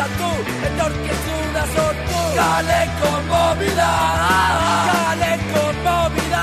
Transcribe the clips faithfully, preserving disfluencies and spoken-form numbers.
aldatu, etorkizuna sortu. Kaleko movida, kaleko movida.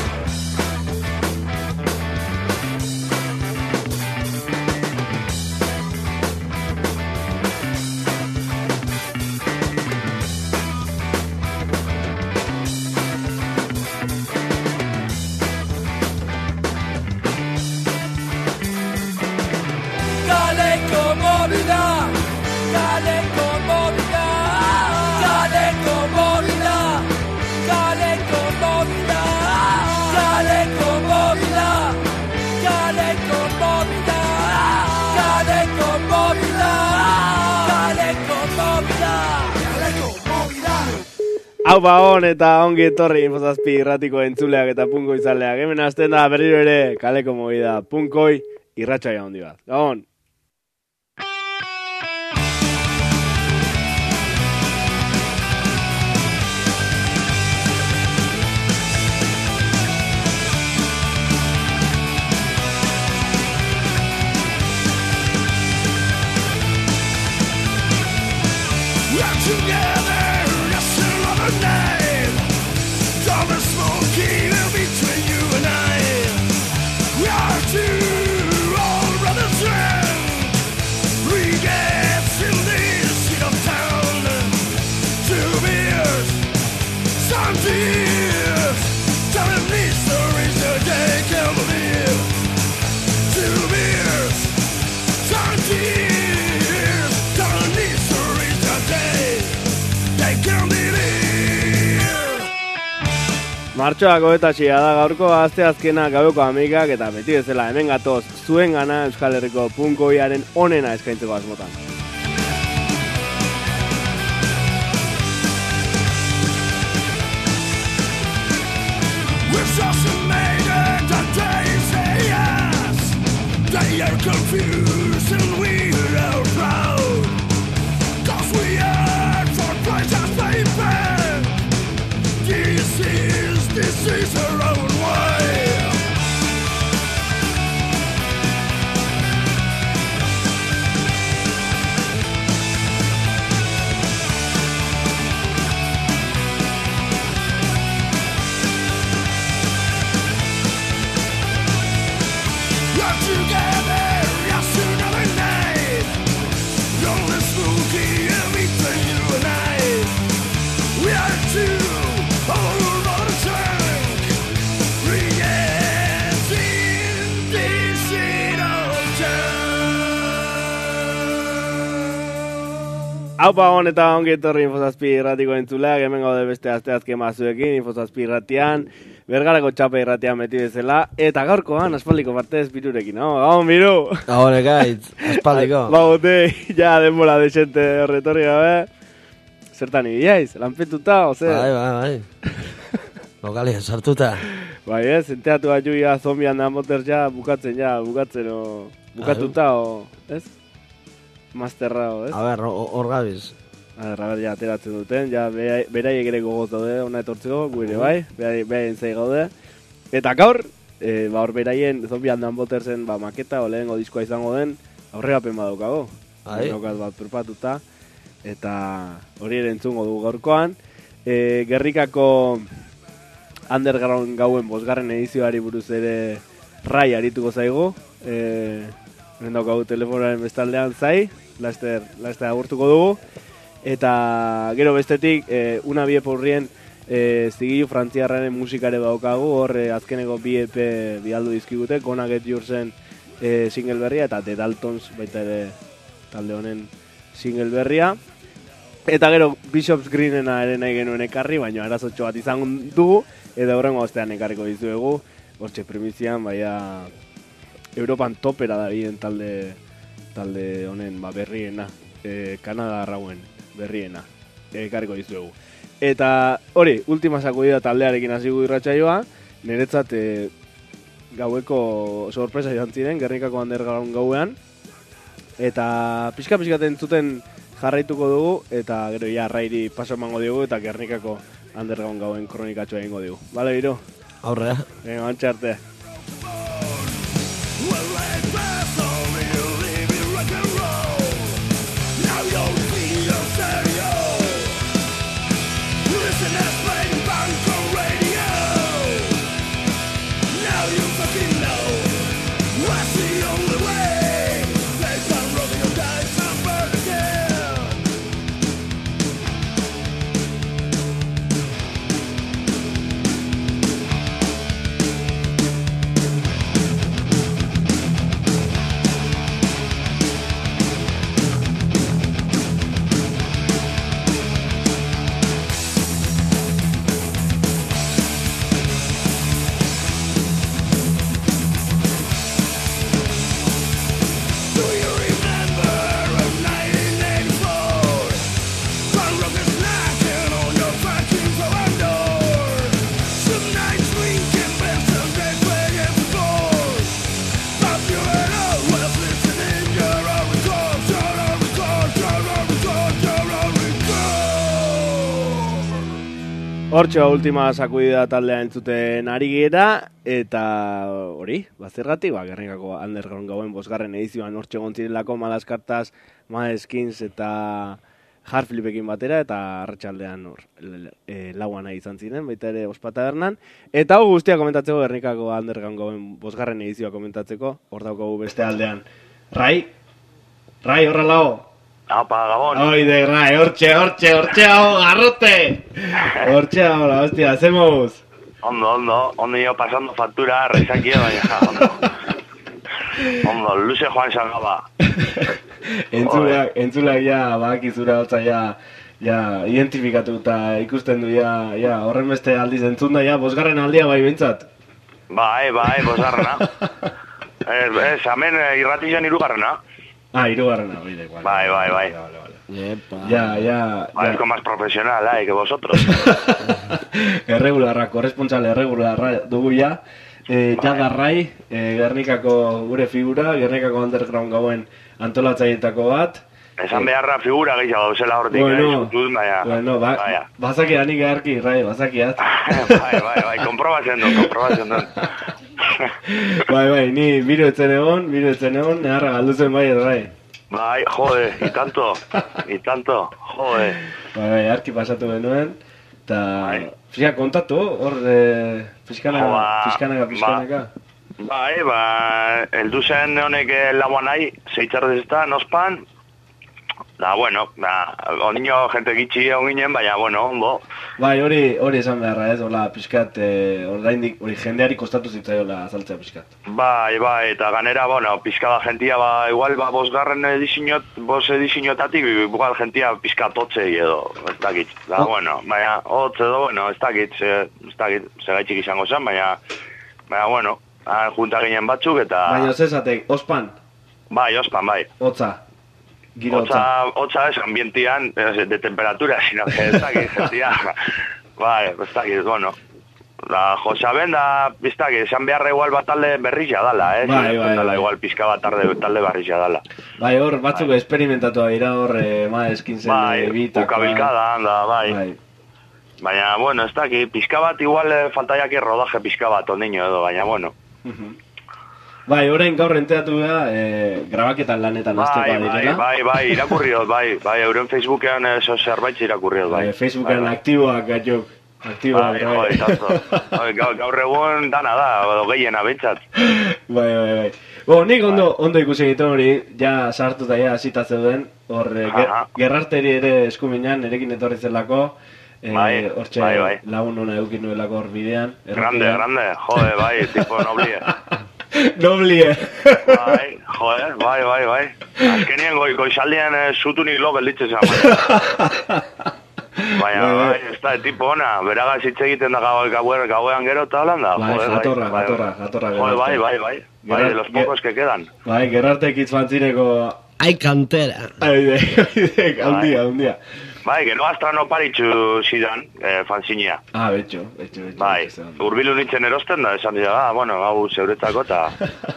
Kaleko movida, kaleko movida, kaleko movida, kaleko movida, kaleko movida, kaleko movida, kaleko movida, kaleko movida, kaleko movida. Hau ba hon eta ongi etorri Infozazpi irratiko entzuleak eta punkoi zaleak. Hemen hasten da berriro ere kaleko movida, punkoi irratsaio handi bat. Gabon! Martxoako eta txia da gaurko aste azkena gaueko amikak eta beti bezala hemen gatoz zuen gana Euskal Herriko punkoiaren onena eskaintzeko asmotan. This is her own way. We're together, yes, another night. Only spooky and between you and I. We are two. Haupa hon eta ongi etorri Infozazpi irratiko entzuleak, hemen gaude beste aste azken mazuekin, Infozazpi irratian, Bergarako txapa irratian beti bezala, eta gaurkoan aspaldiko partez birurekin, no? Gabon, biru! Gabon, ekaitz, aspaldiko. Ba, bote, ja denbora desente horretorri gabe. Zertan ibiaiz, lanpetuta, oze? Bai, bai, bai. Lokalien sartuta. Bai, ez, enteatu bat juia zombian da moter ja, bukatzen ja, bukatzen, o... Bukatuta, o... Ez? Masterrao, ez? A ber, hor gabiz. A ber, a ber, ja, ateratzen duten, ja, beraiek ere gogoz daude, ona etortzeko, guire bai, beraien zei gaude. Eta gaur, e, ba, hor beraien, zombi handan boterzen, ba, maketa, o lehengo diskoa izango den, aurrerapen badaukago. Ai? Daukaz bat perpatuta, eta hori ere entzungo du gaurkoan. E, Gerrikako underground gauen bosgarren edizioari buruz ere rai arituko zaigu. E, Hemen daukagu telefonaren bestaldean zai, laster, laster agurtuko dugu. Eta gero bestetik, e, una bi eporrien e, zigilu frantziarraren musikare daukagu, hor e, azkeneko bi E P bialdu dizkigute, Gonna Get Yoursen e, single berria, eta The Daltons baita ere talde honen single berria. Eta gero Bishop's Greenena ere nahi genuen ekarri, baina arazotxo bat izan dugu, eta horrengo ostean ekarriko dizuegu, hortxe primizian, baina Europan topera da biden talde, talde honen ba, berriena, e, Kanada arrauen berriena, ekarriko dizuegu. Eta hori, ultima sakudida taldearekin hasi gu irratsaioa, niretzat e, gaueko sorpresa izan ziren, Gernikako underground gauean, eta pixka-pixka entzuten jarraituko dugu, eta gero ja rairi paso emango diogu, eta Gernikako underground gauen kronikatxoa egingo dugu. Bale, biro? Aurrea. Venga, bantxe arte. Well, let pass on you, leave you rock and roll. Now you're free. Hortxe última sakudida taldea entzuten ari gera, eta hori, bazergatik, ba, Gernikako Underground gauen bosgarren edizioan hortxe gontzirelako Malaskartaz, Maeskins eta Hardflipekin batera, eta arratsaldean hor, e, lauan nahi izan ziren, baita ere ospatabernan. Eta hau guztia komentatzeko, Gernikako Underground gauen bosgarren edizioa komentatzeko, hor daukagu beste aldean. Rai? Rai, horra lao? Apa, Gabon. Oide, Rai, hortxe, hortxe, hortxe, hau, garrote! Hortxe, hau, la hostia, hacemos. Ondo, ondo, ondo yo pasando factura, resakia, baina, ja, ondo. Ondo, luze joan salgaba. Entzulak, entzulak ja, bakizura hotza ja, ja, identifikatu eta ikusten du ja, ja, horren beste aldiz entzun da ja, bosgarren aldia bai bintzat. Bai, bai, bosgarrena. Ez, ez, hemen irratizan irugarrena. Ah, irugarrena, oide, igual. Bai, bai, bai. Vale, vale. Yepa. Ya, ya. Parezco más profesional, eh, que vosotros. Erregularra, korresponsale erregularra dugu ja. Eh, ja Garrai, eh, Gernikako gure figura, Gernikako Underground gauen antolatzailetako bat. Esan beharra figura gehiago gauzela hortik, Bueno, eh, zutuz, baina. bueno, ba, Baina. bazaki anik egarki, Rai, bazakiat. Bai, bai, bai, komprobatzen dut, komprobatzen dut. Bai, bai, ni biro etzen egon, biro etzen egon, neharra galduzen bai, Rai. Bai, jode, y tanto, y tanto, jode. Bai, bai, arki pasatu genuen, eta, Bai. fizika, kontatu, hor, e, fiskanaka, Jo, ba, fiskanaka, fiskanaka. Bai, ba, eldu zen honek lauan nahi, zeitzardezta, nospan, da, bueno, da, ondino jente gitxi egon ginen, baina, bueno, ondo. Bai, hori hori esan beharra ez, hola, pixkat, e, oraindik, hori jendeari kostatu zitzaiola azaltzea pixkat. Bai, bai, eta ganera, bueno, pizka da gentia, ba, igual, ba, bosgarren edizinot, bos edizinotatik, igual gentia pizka totzei edo, ez dakit. Da, Oh. bueno, baina, hotz edo, bueno, ez dakit, ze, ez dakit, segaitxik izango zen, baina, baina, bueno, han junta ginen batzuk, eta, Baina zezatek, ospan, bai, ospan, bai. hotza, giro hotza. Hotza, hotza ez, ambientian, ez, de temperatura, sino que ez dakit, gentia, bai, ez dakit, bueno. Da, Josaben da, biztak, esan beharra igual bat talde berrizia dala, eh? Bai, bai, Dala, bai. igual pizka bat talde, talde berrizia dala. Bai, hor, batzuk esperimentatu dira hor, e, ma eskintzen Bai, e, bitakoa. ukabilkada, da, bai. Bai. Baina, bueno, ez daki, pizka bat igual eh, faltaiak rodaje pizka bat ondino edo, baina, bueno. Mhm. Bai, orain gaur enteratu da, e, grabaketan lanetan Bai, aztekoa bai, direla. bai, bai, irakurri dut, bai, bai, euren Facebookean eso zerbait irakurri dut, bai. Bai, Facebooken Bai, bai. aktiboak gaituk. Aktiboak, Bai, jode, tanto. Bai, gaur, gaur egun dana da, edo gehiena bintzat. Bai, bai, bai. Bo, nik ondo, ondo ikusi egiten hori, ja sartuta ja hasita zeuden, hor eh, ger, Aha. gerrarteri ere eskuminan, erekin etorri zelako, eh, Bai, hortxe bai, bai. lagun hona eukin nuelako hor bidean. Grande, errepidean. grande, jode, bai, tipo noblie. Noblie. Bai, jode, bai, bai, bai. Azkenien goi, goizaldian eh, zutunik lo gelditzen zan, baina. Baina, Bai, bai. bai, ez da, tipo ona, beragaz hitz egiten da gau, gauer, gauean gero eta holanda. Bai, jode, jatorra, bai, jatorra, bai. jatorra Jode, bai, gerarte. bai, bai. Bai, Gerard- de los ge- pocos que quedan. Bai, gerartek itzfantzireko... Ai kantera. Aide, aide, handia, handia. Bai, gero astra no paritxu zidan, eh, fanzinia. Ah, betxo, betxo, betxo. Bai, betxo, ondo. urbilu nintzen erosten da, esan dira, ah, bueno, hau zeuretzako eta...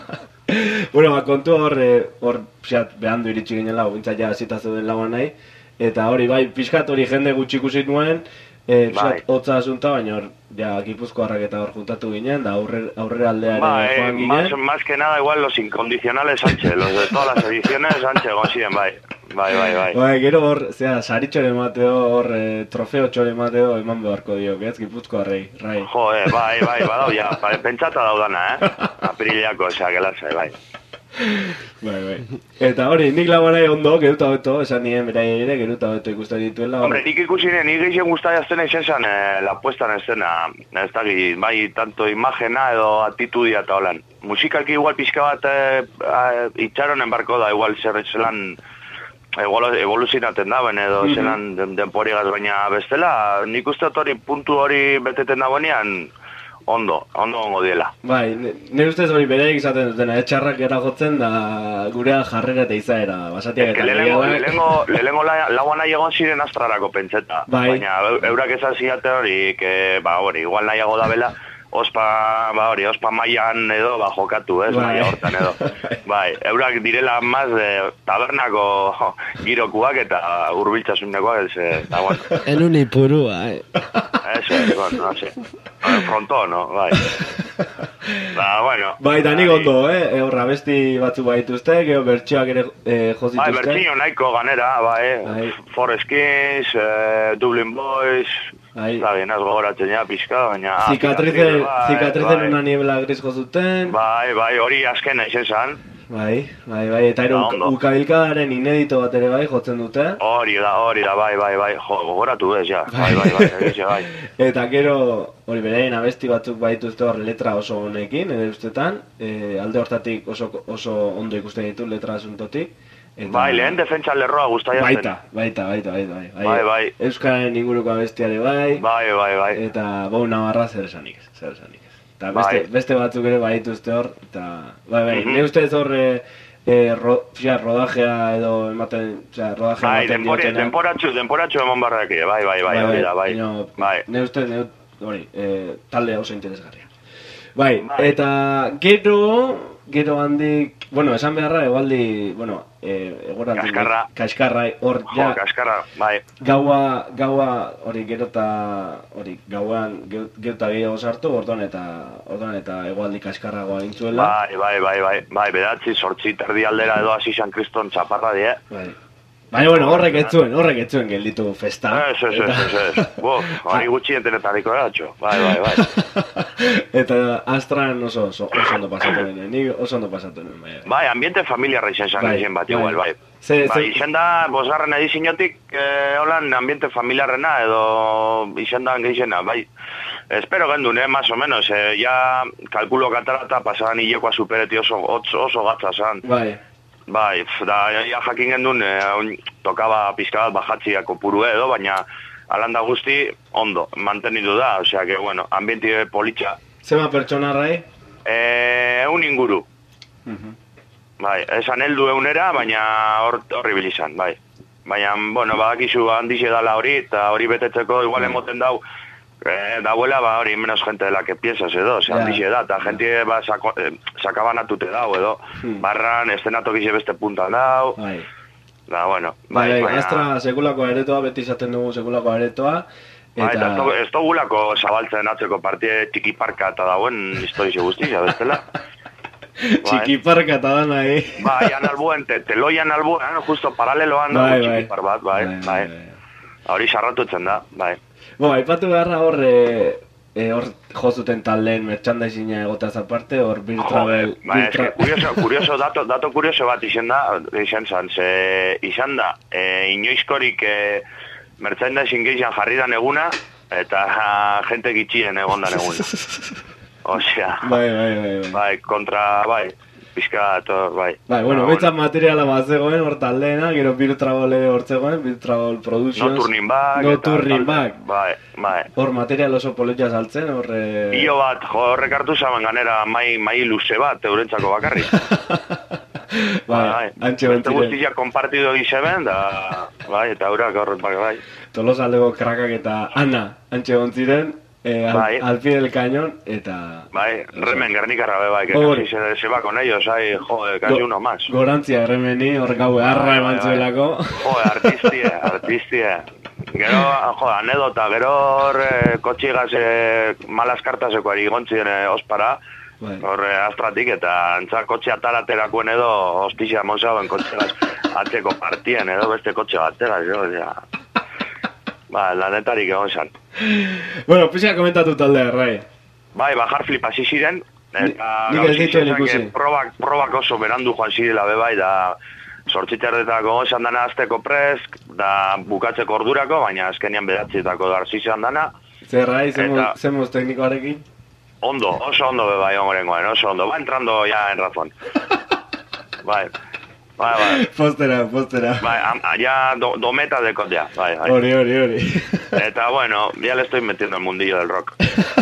Bueno, ba, kontu hor, eh, hor, pixat, behandu iritsi ginen lau, bintzat ja zita zeuden lauan nahi, eta hori, bai, pixkat hori jende gutxi ikusi nuen, e, pixat, Bai. hotza asunta, baina hor, ja, Gipuzkoarrak eta hor juntatu ginen, da aurre, aurrera aldeare Bai, joan más, ginen. más que nada igual los incondicionales Sánchez, los de todas las ediciones Sánchez gozien, bai. Bai, bai, bai. Bai, gero hor, zera, saritxore mateo, hor, e, trofeo txore mateo, eman beharko dio, ez, Gipuzkoarrei, rai. Jode, bai, bai, badau, ja, bai, pentsata daudana, eh? Apirileako, osea, gelasa, bai. Bai, bai. Eta hori, nik laguan nahi ondo, geruta beto, esan nien berai ere, geruta beto ikusten dituela. hor. Hombre, nik ikusi nien, nik gehien guztai azten eixen zan, eh, la puesta en escena, ez dakit, bai, tanto imagena edo atitudia eta holan. Musikalki igual pixka bat eh, eh, itxaronen barko da, igual zer zelan igual evoluzionaten daben edo Mhm. zelan den, denporigaz, baina bestela, nik uste dut hori puntu hori beteten dagoenean, ondo, ondo ongo diela. Bai, ne- nire ustez hori bereik izaten dutena, etxarrak eragotzen da gurea jarrera eta izaera, basatiak Ez que eta lehenengo, gehiagoak. lehenengo, lehenengo la, lauan nahi egon ziren astrarako pentseta. Bai. Baina eu- eurak esan ziate hori, que, ba, hori, igual nahiago da bela, ospa, ba hori, ospa mailan edo, ba, jokatu, ez, Bai. maila hortan edo. Bai, eurak direla maz de tabernako girokuak eta urbiltzasunekoak, ez, eta bueno. En un ipurua, eh. Eso es, bueno, no sé. Frontó, no, bai. Da, bueno. Bai, da nik ondo, eh? Horra besti batzu baituzte, gero bertxoak ere eh, jo Bai, zituzte. bertxio nahiko ganera, bai. Bai. Forest Kings, eh, Dublin Boys, Bai. eta bien, az gogoratzen ja, pixka, baina... Cicatrizen, bai, cicatrizen bai. una niebla gris jo zuten. Bai, bai, hori azkena izen zan. Bai, bai, bai, eta ero Ba, ondo. ukabilkadaren inedito bat ere bai jotzen dute. Hori da, hori da, bai, bai, bai, jo, gogoratu ez, ja, bai, bai, bai, egize, bai. Eta gero, hori beraien abesti batzuk baituzte hor letra oso honekin, ere ustetan, e, alde hortatik oso, oso ondo ikusten ditu letra asuntotik. Eta... Bai, lehen defentsa lerroa guztaia zen. Baita, baita, baita, baita, bai. Bai, bai. Euskararen inguruko abestiare bai, Bai, bai, bai. eta Bou Navarra zer esanik ez, zer esanik ez. Eta beste, Bai. beste batzuk ere baituzte hor, eta, bai, bai, Mhm. ne ustez hor, e, e, ro, fia, rodajea edo ematen, osea, rodajea Bai, ematen denpora, diotenak. denporatxu, denporatxu emon barrak, bai, bai, bai, hori da, bai. baina, Bai. Ne ustez, ne, hori, e, talde oso interesgarria. Bai, Bai. eta gero, gero handik, bueno, esan beharra, egualdi, bueno, e, egoraldi, Kaskarra. kaskarra, hor, Jo, ja, kaskarra, bai. gaua, gaua, hori gero eta, hori, gauan, gero gero eta gehiago sartu, orduan eta, orduan eta egualdi kaskarragoa egintzuela. Bai, bai, bai, bai, bai, bedatzi, sortzi, terdi aldera edo hasi San Kriston txaparra die. Bai. Baina, bueno, horrek ez zuen, horrek ez zuen gelditu festa. Ez, ez, ez, ez, ez. Bof, hori gutxi entenetariko eratxo. Bai, bai, bai. Eta Astran oso, oso, oso ondo pasatu nuen, ni oso ondo pasatu nuen, bai. Bai, ambiente familiarra izan zan Bai, izen bat, bai. igual, bai. Ze- Bai, ze- izen da, bosgarren edizinotik, eh, holan, ambiente familiarrena, edo izen da gehizena, bai. Espero gendun, eh, más o menos, eh, ja kalkulo katarata pasadan hilekoa supereti oso, oso, oso gatza zan. Bai, Bai, pf, da, ja jakin gendun, eh, on- tokaba pizka bat bajatziak kopuru edo, baina alanda guzti ondo, mantenidu da, osea, que, bueno, ambiente politxa. zema pertsonarrai? Eh, un inguru, bai, esan heldu eunera, baina hor, horri bilizan, bai. Baina, bueno, badakizu handixe dala hori, eta hori betetzeko igual emoten dau, eh, dauela, ba, hori menos gente de la que piensas edo, ze Ja. handixe da, eta gente, ba, sako, eh, sakabanatute dau edo, Hmm. barran, estenatokize beste puntan dau, Bai. da, bueno, Bai, bai, baina- Astra sekulako aretoa, beti izaten dugu sekulako aretoa. Bai, eta ez dugu- Eta... ez dugulako zabaltzen atzeko partide txiki parka eta dauen historize guztia, bestela. Txikiparka eta da nahi. Bai, han albuen, te, teloian albuen, justo paraleloan dago Bai, bai. txiki par bat, bai, bai. Hori sarratutzen da, bai. Bo, aipatu beharra hor, e, e, hor jozuten taldeen merchandising-a egotaz aparte, hor Beer Travel... Bai, Beer es que Tra- curioso, curioso, dato, dato curioso bat izan da, izan zan, ze izan da, e, inoizkorik e, merchandising gehizan jarridan eguna, eta ja, gente gitxien egondan eguna. Osea, Bai, bai, bai, bai. bai, kontra, bai, pizka, to, bai. Bai, bueno, Ba, betzat materiala bat zegoen hor taldeena, gero Beer Travel ere hor zegoen, Beer Travel Productions. No turning back. No eta turning tal- back. Bai, bai. Hor material oso politia saltzen, hor... E... Io bat, jo, horrek hartu zaban ganera mai, mai luze bat, eurentzako bakarrik. bai, antxe Beste bentziren. guztia konpartido gizeben, da, bai, eta eurak horret bai, bai. Tolosaldeko krakak eta Ana antxe ziren, e, al, Bai. al pie del cañón, eta... Bai, remen gernikarra be, bai, que Hori. casi se, se va con ellos, ahí, joder, casi Go- uno más. Gorantzia erremeni, hor gau harra Bai, eman bai, zuelako. Joder, artistie, artistie. Gero, joder, anedota, gero hor eh, kotxigaz eh, malas kartaseko ari gontzien eh, ospara, Bai. hor eh, astratik, eta antza kotxe ataraterakoen edo hostizia mozauen kotxegaz atzeko partien edo beste kotxe batera, jo, ja. Ba, lanetarik egon zan. Bueno, pixka komentatu taldea, errai. Bai, bajar flip hasi ziren, eta Ni- nik ez gauzi dituen izan ikusi. que probak, probak oso berandu joan zirela be bai, da sortziterretako esan dana azteko presk, da bukatzeko ordurako, baina azkenian bedatzietako darzi izan dana, Zerrai, zemos, Eta- zemos teknikoarekin? ondo, oso ondo be bai ongorengoen, oso ondo, va entrando ya en razón. Bai, bai, bai. Postera, postera. Bai, am, ya do, dometa de kotea, bai, bai. Hori, hori, hori. Eta bueno, ya le estoy metiendo el mundillo del rock.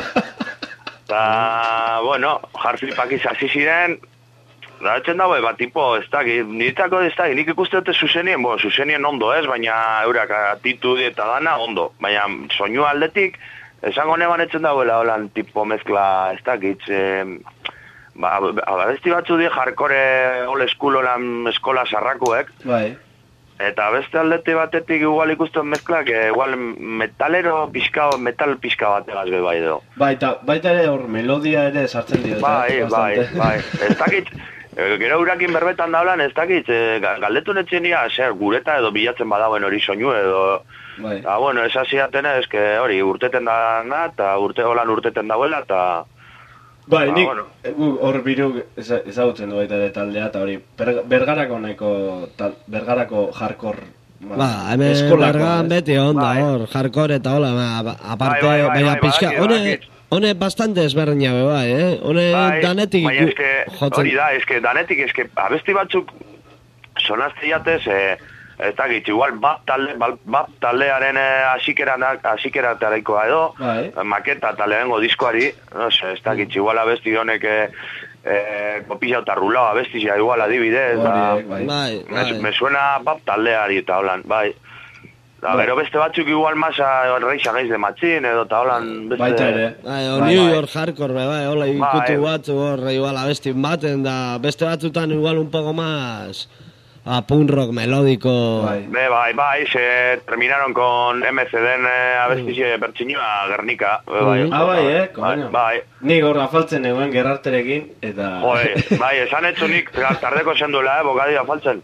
Eta, bueno, hardflipak hasi ziren, da etxen dago, bat tipo, ez da, niretako ez da, nik ikuste dute zuzenien, bo, zuzenien ondo ez, baina eurak atitudi eta dana ondo, baina soinu aldetik, esango neban etzen dagoela holan tipo mezkla, ez dakit, eh, ba, abesti batzu di hardcore old school holan eskola sarrakuek, Bai. eta beste aldete batetik igual ikusten mezklak, eh, igual metalero pixka, metal pixka bategaz be bai edo. Baita, baita ere hor melodia ere sartzen diote. Bai, eh, bai, bastante. bai, ez dakit, eh, gero urakin berbetan daulan, ez dakit, eh, galdetu netzen dira, zer, gureta edo bilatzen badauen hori soinu edo, Bai. eta bueno, ez hasiatena, ez que hori, urteten da, eta urte holan urteten dauela, eta... Bai, Ba, nik bueno. gu hor biru eza- ezagutzen du baita ere taldea, eta hori, ber- bergarako nahiko, tal, bergarako hardcore, Ba, hemen eskolakoa, bergan ez? beti onda, Bai. hor, hardcore eta hola, ba, ba, aparte, Bai, bai, bai, baina bai, pixka, badakit, hone, badakit. hone bastante ezberdina be bai, eh? Hone Bai, danetik baina iku- eske, jotzen. hori da, eske danetik, eske abesti batzuk sonazte jatez, eh, ez dakit, igual bap talde, bap, bap taldearen eh, hasikeranak, hasikeratareikoa edo, Bai. maketa taldeango diskoari, no sé, ez dakit, igual abesti honek eh, eh, kopila eta rulao abestizia igual adibidez, da, Horiek, bai. Bai, me, bai. me suena bap taldeari eta holan, bai. Da, Bai. gero beste batzuk igual masa reixa gaiz de matxin edo eta holan beste... Baita ere. Bai, o Bai, New bai. York hardcore, be, bai, hola, ikutu Bai. batzu hor, igual abestin baten, da, beste batzutan igual un poco más a punk rock melódico. Bai. Be, bai, bai, se terminaron con M C D-en eh, abestixe bertxinua Gernika. Be, bai, Mhm. Ah, bai, eh, koño. Bai, Nik hor afaltzen egoen gerarterekin, eta... bai, bai, esan etzunik tardeko zenduela, eh, bokadia faltzen.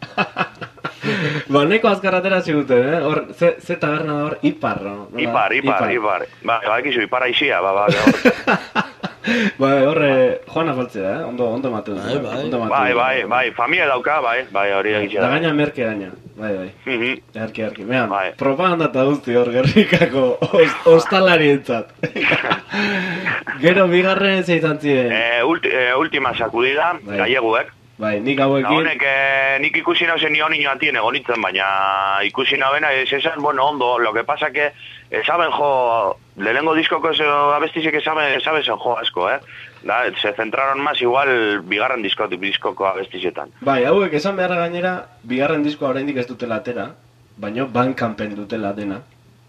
Ba, neko azkar atera ziguten, eh? Hor, ze, ze taberna da hor, ipar, no? Nola? Ipar, ipar, ipar. Bai, bai, kizu, ipar aixia, ba, ba, hor. Bai, horre, joan afaltzea, eh? Ondo, ondo matu. Bai, bai. Ondo matu. Bai, bai, bai, familia dauka, bai, bai, hori Da egitea. gaina merke gaina, bai, bai. Mhm. Erki, erki. Mehan, Bai. propaganda eta guzti hor gerrikako os- ostalarientzat. Gero bigarren ze izan ziren. Eh, ulti, eh, última sakudida, Bai. galleguek. Bai, nik Da hauekin... honek, eh, nik ikusi nauzen ni honi joatien egonitzen, baina ikusi naubena, ez esan, bueno, ondo, lo que pasa que esaben jo, lehenengo diskoko ez abestizik esaben, esaben zen jo asko, eh? Da, se centraron más igual bigarren diskotik diskoko abestizetan. Bai, hauek esan beharra gainera, bigarren diskoa oraindik ez dutela atera, baina bankanpen dutela dena.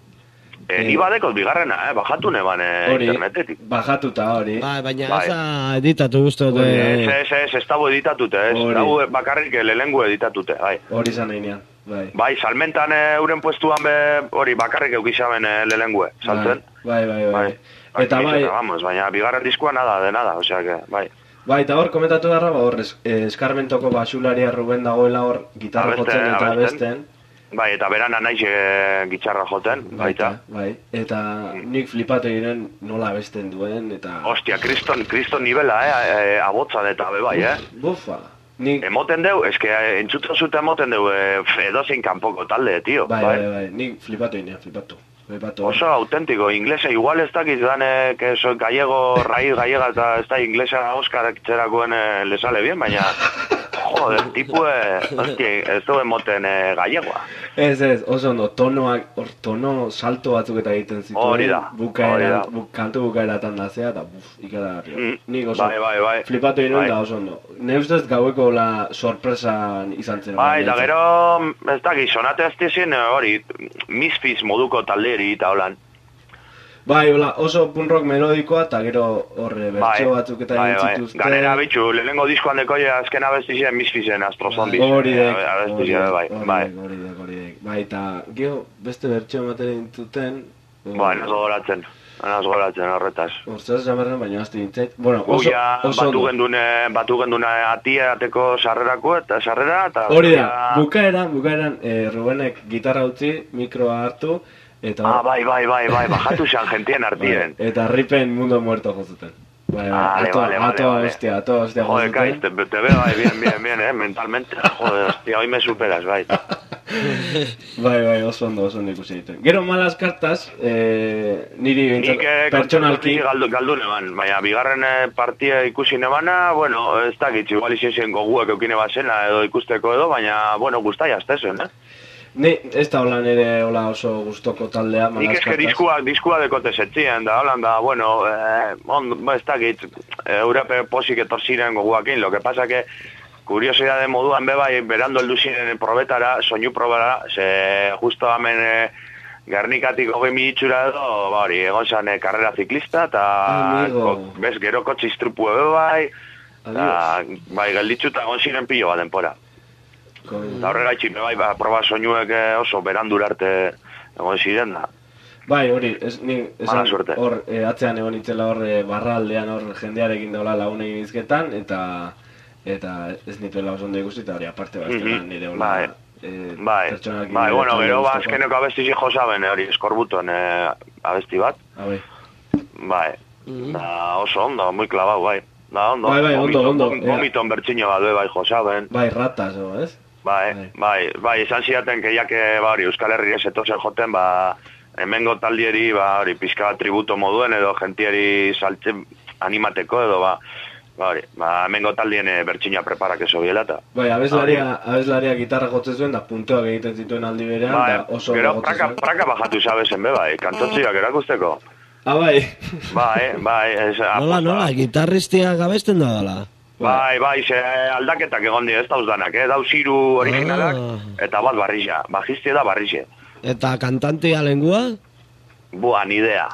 Eh, Eh, ni badekot bigarrena, eh, bajatu neban eh, Hori, internetetik. bajatuta hori. Bai, baina Bai. ez da editatu guztot. Hori, Ez, Eh, ez, ez, ez dago editatute, ez, Hori. dago bakarrik lehenengo editatute, bai. Hori izan nahi nian, bai. Bai, salmentan eh, euren puestuan be, hori bakarrik eukizaben eh, lehenengue, saltzen. Bai, bai, bai. Bai. Eta bai, Vamos, baina bigarren diskoa nada de nada, osea que, bai. bai, eta hor komentatu beharra, ba, hor, es, eh, eskarmentoko basularia Ruben dagoela hor, gitarra Abesten, jotzen eta abesten. abesten. Bai, eta berana naiz e, gitxarra joten, baita. Bai, eta nik flipatu giren nola abesten duen, eta... Ostia, kriston, kriston nivela, eh, e, abotzan eta be bai, eh. Bufa, nik... Emoten deu, eske eh, entzuten zuten emoten deu, e, edozein kanpoko talde, tio. Bai, bai, bai, nik flipatu ginean, flipatu. Flipatu. Oso autentiko, inglesa igual ez dakit dan, que soy gallego, raíz gallega, eta ez da inglesa Oscar txerakoen eh, le sale bien, baina... Joder, tipue, hostia, ez du emoten eh, gallegoa. Ez, ez, oso ondo, tonoak, hor tono salto batzuk eta egiten zituen. Hori da, bukaera, hori da. Bu, kantu bukaeratan nazea, eta buf, ikaragarria. Mm, Nik oso, bai, bai, bai. flipatu ginen Bai. da oso ondo. Ne ustez gaueko la sorpresan izan zen. Bai, eta niretzat. gero, ez dakit, sonate aztizien hori, Misfits moduko talderi eta holan. Bai, hola, oso punk rock melodikoa, eta gero horre Bai, bertso batzuk eta bai, egin bai. zituzten. Ganera bitxu, lehenengo diskoan dekoia azken abestizien Misfitsen Astro Zombies. Hori dek, Eh, hori abestizien, dek, bai, hori bai. dek, hori dek, hori dek. Bai, eta gero beste bertso ematen dintuten. Bai, nazo goratzen, nazo goratzen horretaz. Hortzaz jamarren, baina azte dintzait. Bueno, Gu oso, ja oso batu ondo. gendune, batu gendune atia ateko sarrerako eta sarrera, eta... Hori da, ja- bukaeran, bukaeran, eh, Rubenek gitarra utzi, mikroa hartu, eta... Ah, bai, bai, bai, bai, bajatu zan jentien bai, artien. eta Ripen Mundo Muerto jozuten. Bai, bai, Vale, ato, vale, vale, ato vale. hostia, ato hostia Joder, Kai, jozuten. te, te veo ahí bien, bien, bien, eh, mentalmente. Joder, hostia, hoy me superas, bai. Bai, bai, oso ondo, oso ondo ikusi dituen. Gero malas kartas, eh, niri Nik bintzat, eh, pertsonalki... kontzertutik galdu, galdu neban, baina bigarren eh, partia ikusi nebana, bueno, ez dakit, igual izin zen goguek eukine bazena edo ikusteko edo, baina, bueno, guztai aztezen, eh? Ni, ez da hola nire hola oso gustoko taldea, Nik malas eske kartas. diskua, diskua dekote zetzien, da, holan da, bueno, eh, on, ba, ez dakit, Europe posik etorziren goguakin, lo que pasa que, kuriosidade moduan bebai, berando heldu ziren probetara, soinu probara, ze justo hemen, eh, Gernikatik hogei mil itxura edo, ba hori, egon zan eh, karrera ziklista, eta Amigo. ko- bez, gero kotxe istrupu ebe bai, eta bai, gelditzu eta egon ziren pilo bat denpora. Eta horregaitxik, bai, ba, proba soinuek eh, oso berandura arte egon ziren da. Bai, hori, ez, ni, Mala esan, suerte. hor, e, atzean egon itzela hor e, barraldean hor jendearekin daula lagunei bizketan, eta eta ez nituela oso ondo ikusi, eta hori aparte baztela Mhm. nire hola, Bai. e, Bai, pertsonak bai, nire bueno, talde gero ba, gustukoak. azkeneko abesti jo saben, eh, hori, eskorbuton eh, abesti bat, Ah, bai. bai, da oso ondo, muy clavado, bai. Da, ondo, Bai, bai, ondo, Vomito- ondo, vom- ea. Vomiton bertxino bat, bai, jo saben. Bai, ratas, o, ez? Bai, Bai. bai, bai, esan zidaten keiake, ba, hori, Euskal Herria zetozen joten, ba, hemengo taldieri, ba, hori, pizka bat tributo moduen, edo gentieri saltzen animateko, edo, ba, ba, hori, ba, hemengo taldien eh, bertxina preparak eso biela, eta... Bai, abeslaria, abeslaria gitarra jotzen zuen, da puntuak egiten zituen aldi berean, Bai, da oso gero ondo jotzen praka, zuen. praka bajatu zabezen, be, bai, kantotziak erakusteko. Ah, bai. Bai, bai, ez... Nola, aposta. nola, gitarristia gabesten da dela. Bai, bai, ze aldaketak egon dira, ez dauz danak, eh? Dauz hiru originalak, Ah. eta bat barrixa, bajistia da barrixe. Eta kantantea lengua? Bua, ni idea.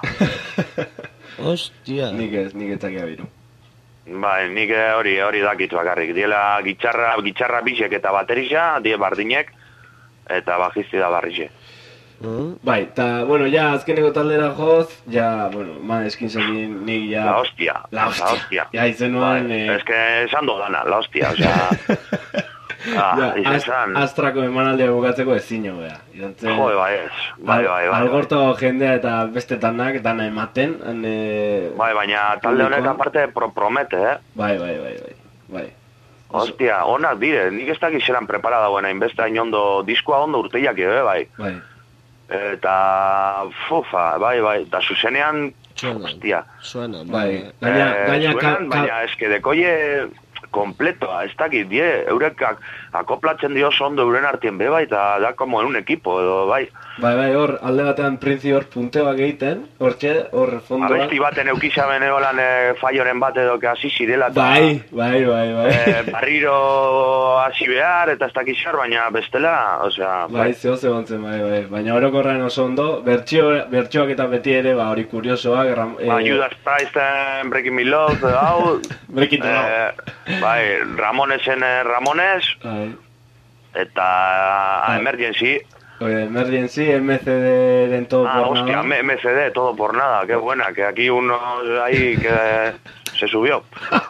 Hostia. Nik ez, nik etzakia biru. Bai, nik eh, hori hori dakit bakarrik. Diela gitxarra, gitxarra bisek eta baterixa, die bardinek, eta bajistia da barrixe. Ah. Bai, eta, bueno, ja, azkeneko taldera joz, ja, bueno, ma eskin zekin nik ja... La hostia, La hostia. Ja, izen nuen... Bai, eh, es que esan dodana, la hostia, osea... ah, ja, izan az, zan, astrako emanaldia bukatzeko ezin bea. Izan zen... jode, bai ez, bai, bai, bai. bai. Algorto jendea eta beste tanak, dana ematen, han, e... Bai, baina talde honek publikoan. aparte pro promete, eh? Bai, bai, bai, bai, bai. Hostia, onak dire, nik ez dakit zelan preparada buena, inbeste hain ondo, diskoa ondo urteiak ebe, bai. Bai, Eta, fufa, bai, bai, eta zuzenean, Suena. hostia. Suena, bai. bai. Gaina, Eh, gaina, ka, suenan, ka, baina eske dekoie kompletoa, ez dakit, die, eurek ak- akoplatzen dio oso ondo euren artien be, bai, eta da como en un equipo, edo, bai. bai, bai, hor, alde batean printzi hor punteoak egiten, hortxe, hor fondoan. Abesti baten eukizaben egolan e, faioren bat edo que hasi zirela, eta Bai, bai, bai, bai. eh, barriro hasi behar, eta ez dakit zer, baina bestela, osea, Bai, zeo egon zen, bai, bai. Baina orokorren oso ondo, bertxio, bertxioak eta beti ere, ba, hori kuriosoak, ram, Ba, Judas Priest, eh, Breaking Me Love, eh, hau, Breaking the Law. eh, bai, Ramonesen eh, Ramones, Bai. eta Bai. Emergency. Oye, Emergency, M C D en todo Ah, por hostia, nada. M C D, todo por nada, qué buena, que aquí uno ahí que se subió.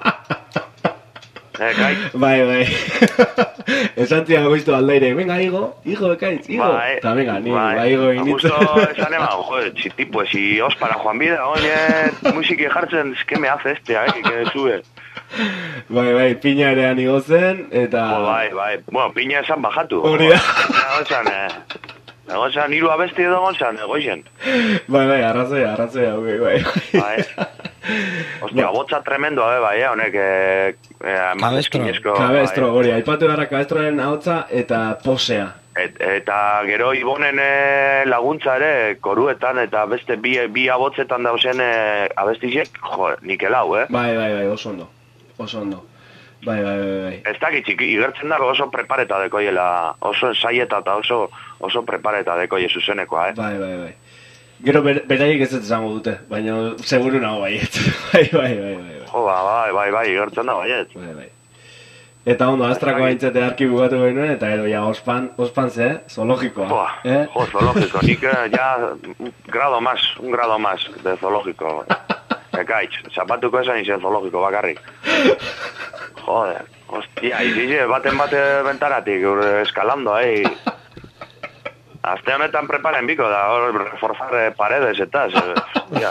Eh, kai? Bai, bai. Esan zian guiztu aldeire, venga, higo, higo, ekaitz, higo. Bai, Eta venga, ni, bai. bai, higo egin Justo esan eman, joder, si, pues si os para Juan Vida, oye, musiki jartzen, es que me hace este, eh, que sube. Bai, bai, piña erean igo zen, eta... Jo, bai, bai. Bueno, piña esan bajatu. Hori da. Egon zan, eh. Egon zan, hiru abesti edo egon zan, egoizen. Bai, bai, arrazoia, arrazoia, bai, bai. Bai. Hostia, botza tremendo, eh, bai, eh, honek, eh, eh, Cabestro. mazeskinezko, Kabestro, bai. hori, aipatu gara kabestroaren ahotsa eta posea. Et, eta gero Ibonen eh, laguntza ere, koruetan, eta beste bi, bi abotzetan dauzen eh, abestizek, jo, nikelau, eh. Bai, bai, bai, oso ondo, oso ondo. Bai, bai, bai, bai. Ez dakit, txiki, igertzen dago oso prepareta dekoiela, oso ensaieta eta oso, oso prepareta dekoie zuzenekoa, eh. Bai, bai, bai. Gero ber, beraiek ez ez esango dute, baina seguru nago baiet. bai, bai, bai, bai, bai. Jo, ba, bai, bai, bai, igertzen da, baiet. Bai, bai. Eta ondo, astrako haintzete arki bugatu genuen, eta gero, ja, ospan, ospan ze, zoologikoa. Joa, eh? jo, zoológico, nik eh, ya un grado más, un grado más de zoológico. Ekaitz, zapatuko esan izen zoológico bakarrik. Joder, hostia, izize, baten bate bentaratik, ur, eskalando, eh. Aste honetan preparen biko da, hor, reforzar eh, paredes eta, ze, ja.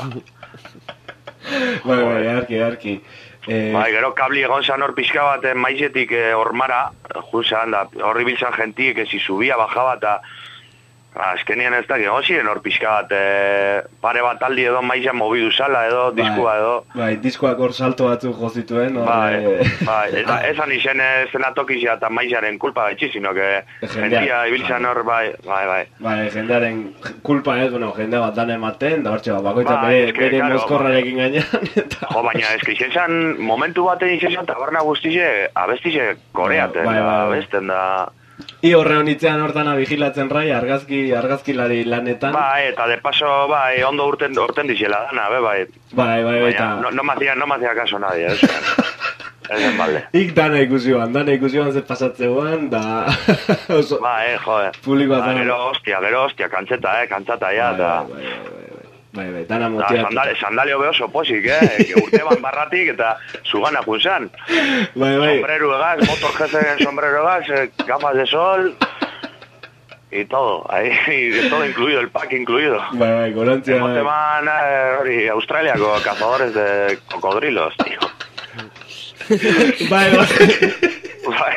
Bai, bai, arki, arki. Eh, Bai, gero kabli egon zan hor pixka bat eh, maizetik eh, ormara, juzan da, horri biltzan gentik, ezi subia, bajaba, eta azkenien ez da, egon ziren hor pixka bat, eh, pare bat aldi edo maizan mobidu zala edo, diskua edo. Bai, diskoak hor salto batzuk jo zituen, hor... Bai, eh, bai, eta ezan izen zenatokizia eta maizaren kulpa gaitxi, sino que Jendea. gentia ibiltzan hor, bai, bai, bai. Bai, jendearen kulpa ez, bueno, jende bat dan ematen, da hortxe bat, bakoitza Bai, bere, eske, bere claro, mozkorrarekin gainean, eta... Jo, baina eski izen zan, momentu baten izen zan taberna guztize, abestize koreaten, Bai, bai, da, bai. abesten da... I horre honitzean hortana vigilatzen rai, argazki, argazkilari lanetan. Bai, eta de paso, bai, ondo urten, urten dizela dana, be, bai. Bai, bai, bai, eta... No, no me hacía, no me hacía caso nadie, eso. Ez den balde. Ik dana ikusi ban, dana ikusi ban zer pasatzeuan, da... oso... Ba, eh, jode. Publikoa ba, zan. gero, hostia, gero, hostia, kantzeta, eh, kantzata, ja, eta... Bai, bai, bai, bai, bai, bai, dana Da, motiatu. sandale, sandalio be oso posik, eh, que urte ban barratik eta zugana junzan. Bai, bai, Sombrero egaz, motor jefe sombrero egaz, eh, gafas de sol... Y todo, ahí, y todo incluido, el pack incluido. bai, bai, gorantzia... Emote man, eh, hori, Australiako cazadores de cocodrilos, tío. Bai, bai. Bai,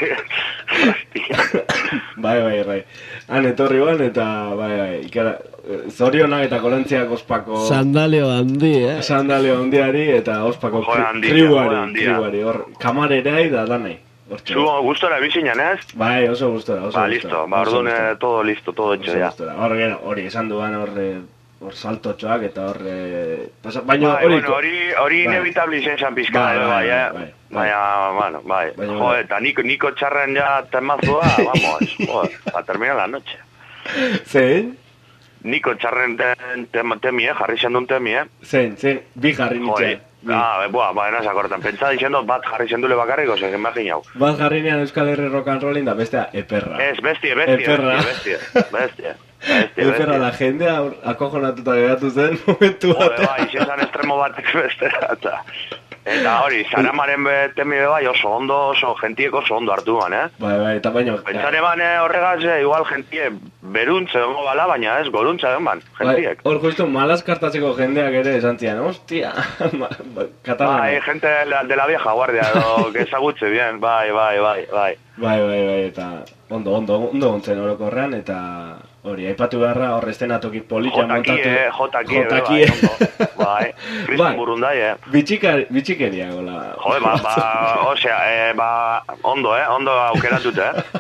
hostia. Bai, bai, bai. Han etorri ban eta, bai, bai, ikara... Zorionak eta kolentziak ospako... Sandalio handi, eh? Sandalio handiari eta ospako Jode handia, kriuari, jode handia. kriuari, hor, kamarerai da danai. Hortxe. Zu gustora bizinan, ez? Bai, oso gustora, oso Ba, gustora. listo, ba, oso orduan gustora. eh, todo listo, todo hecho Oso ya. gustora. Hor, gero, hori, esan duan hor, eh, hor saltotxoak eta hor... eh, pasa- Baina Bai, hori... bueno, hori, hori Bai. inevitable izen zan pizka, Bai, bai, bai, bai, eh? bai, bai. Baina, bueno, bai. Baina, Joder, bai. eta Niko, Niko txarren ja temazua, vamos, joder, a terminar la noche. Zein? Niko txarren ten, tem, temi, eh, jarri zendun temi, eh? Zein, zein, bi jarri Joder, nintzen. ah, buah, ba, enaz akortan. Pentsa dixendo bat jarri zendule bakarrik, ose, que me hau. Bat jarri nean Euskal Herri rock and rollin da bestea eperra. Ez, bestie, bestie, Eperra. bestie, bestie, bestie, bestie, Eperra da bestie. jendea aur- akojonatuta geratu zen momentu Joder, batean. bai, izan estremo batek bestera, eta... Eta hori, Saramaren be- temi be bai oso ondo, oso gentiek oso ondo hartu ban, eh? Bai, bai, eta baino... Pentsare ban eh, horregaz, eh, igual gentie beruntze dongo bala, baina ez, goruntza egon ban, Bai, gentiek. hor justu malas kartatzeko jendeak ere esan zian, hostia, ma- ba- katalana. Bai, gente de la, de la vieja guardia, edo, que ezagutze bien, bai, bai, bai, bai. Bai, bai, bai, eta ondo, ondo, ondo ontzen orokorrean, eta hori, aipatu beharra hor estenatoki polita Jotaki, montatu. eh, jotaki, eh, Jotaki, bai, ondo, bai. Kriston Bai. burundai, eh. Bitxikari, bitxikeria gola. Jode, ba, ba, osea, eh, ba, ondo, eh, ondo aukeratut, eh.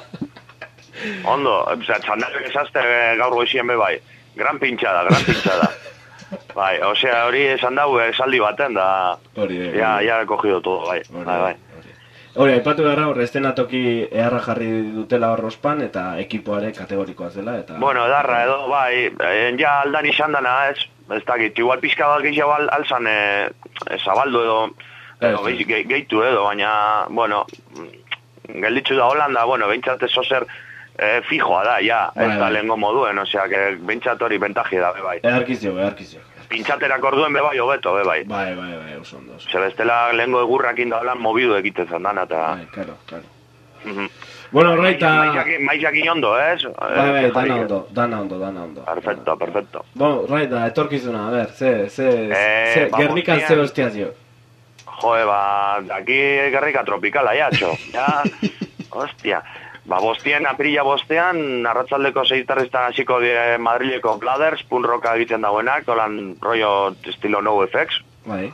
Ondo, osea, txandalek esazte eh, gaur goizien be bai. Gran pinchada, gran pinchada. Bai, osea, hori esan dau esaldi baten, da... Hori, eh, Ya, hori. ya he cogido todo, bai, Hori, bai, bai. hori. Hori, aipatu gara hor estenatoki eharra jarri dutela hor ospan, eta ekipoare kategorikoa zela, eta... Bueno, darra edo, bai, eh, ja aldan izan dana, ez, ez dakit, igual pizka bat gehiago al, alzan e, e, zabaldu edo, edo Ez, gehi- gehi- gehitu edo, baina, bueno, mm, gelditzu da Holanda, bueno, behintzat eso zer e, fijoa da, ja, Bai, ez da bai. lehengo moduen, osea, que behintzat hori bentaji da, be bai. Earkizio, earkizio. Pintxaterak orduen be bai, hobeto, be bai. Bai, bai, bai, oso ondo. oso. Ze bestela lehengo egurrakin da holan mobidu egiten zen dana, eta... Bai, claro, claro. Mhm. Bueno, horreita... Maizakin, maizakin ondo, ez? Bai, bai, Eh, dana ondo, dana ondo, dana ondo. Perfecto, perfecto. Bueno, horreita, etorkizuna, a ver, ze, ze, Eh, ze, ba, Gernikan bostean- ze hostiazio. Joe, ba, aquí gerrika tropikala, ya, txo. Ja, hostia. Ba, bostean, aprila bostean, arratzaldeko zeitarriztan hasiko die Madrileko Bladders, pun roka egiten dauenak, holan rollo estilo NoFX, Bai,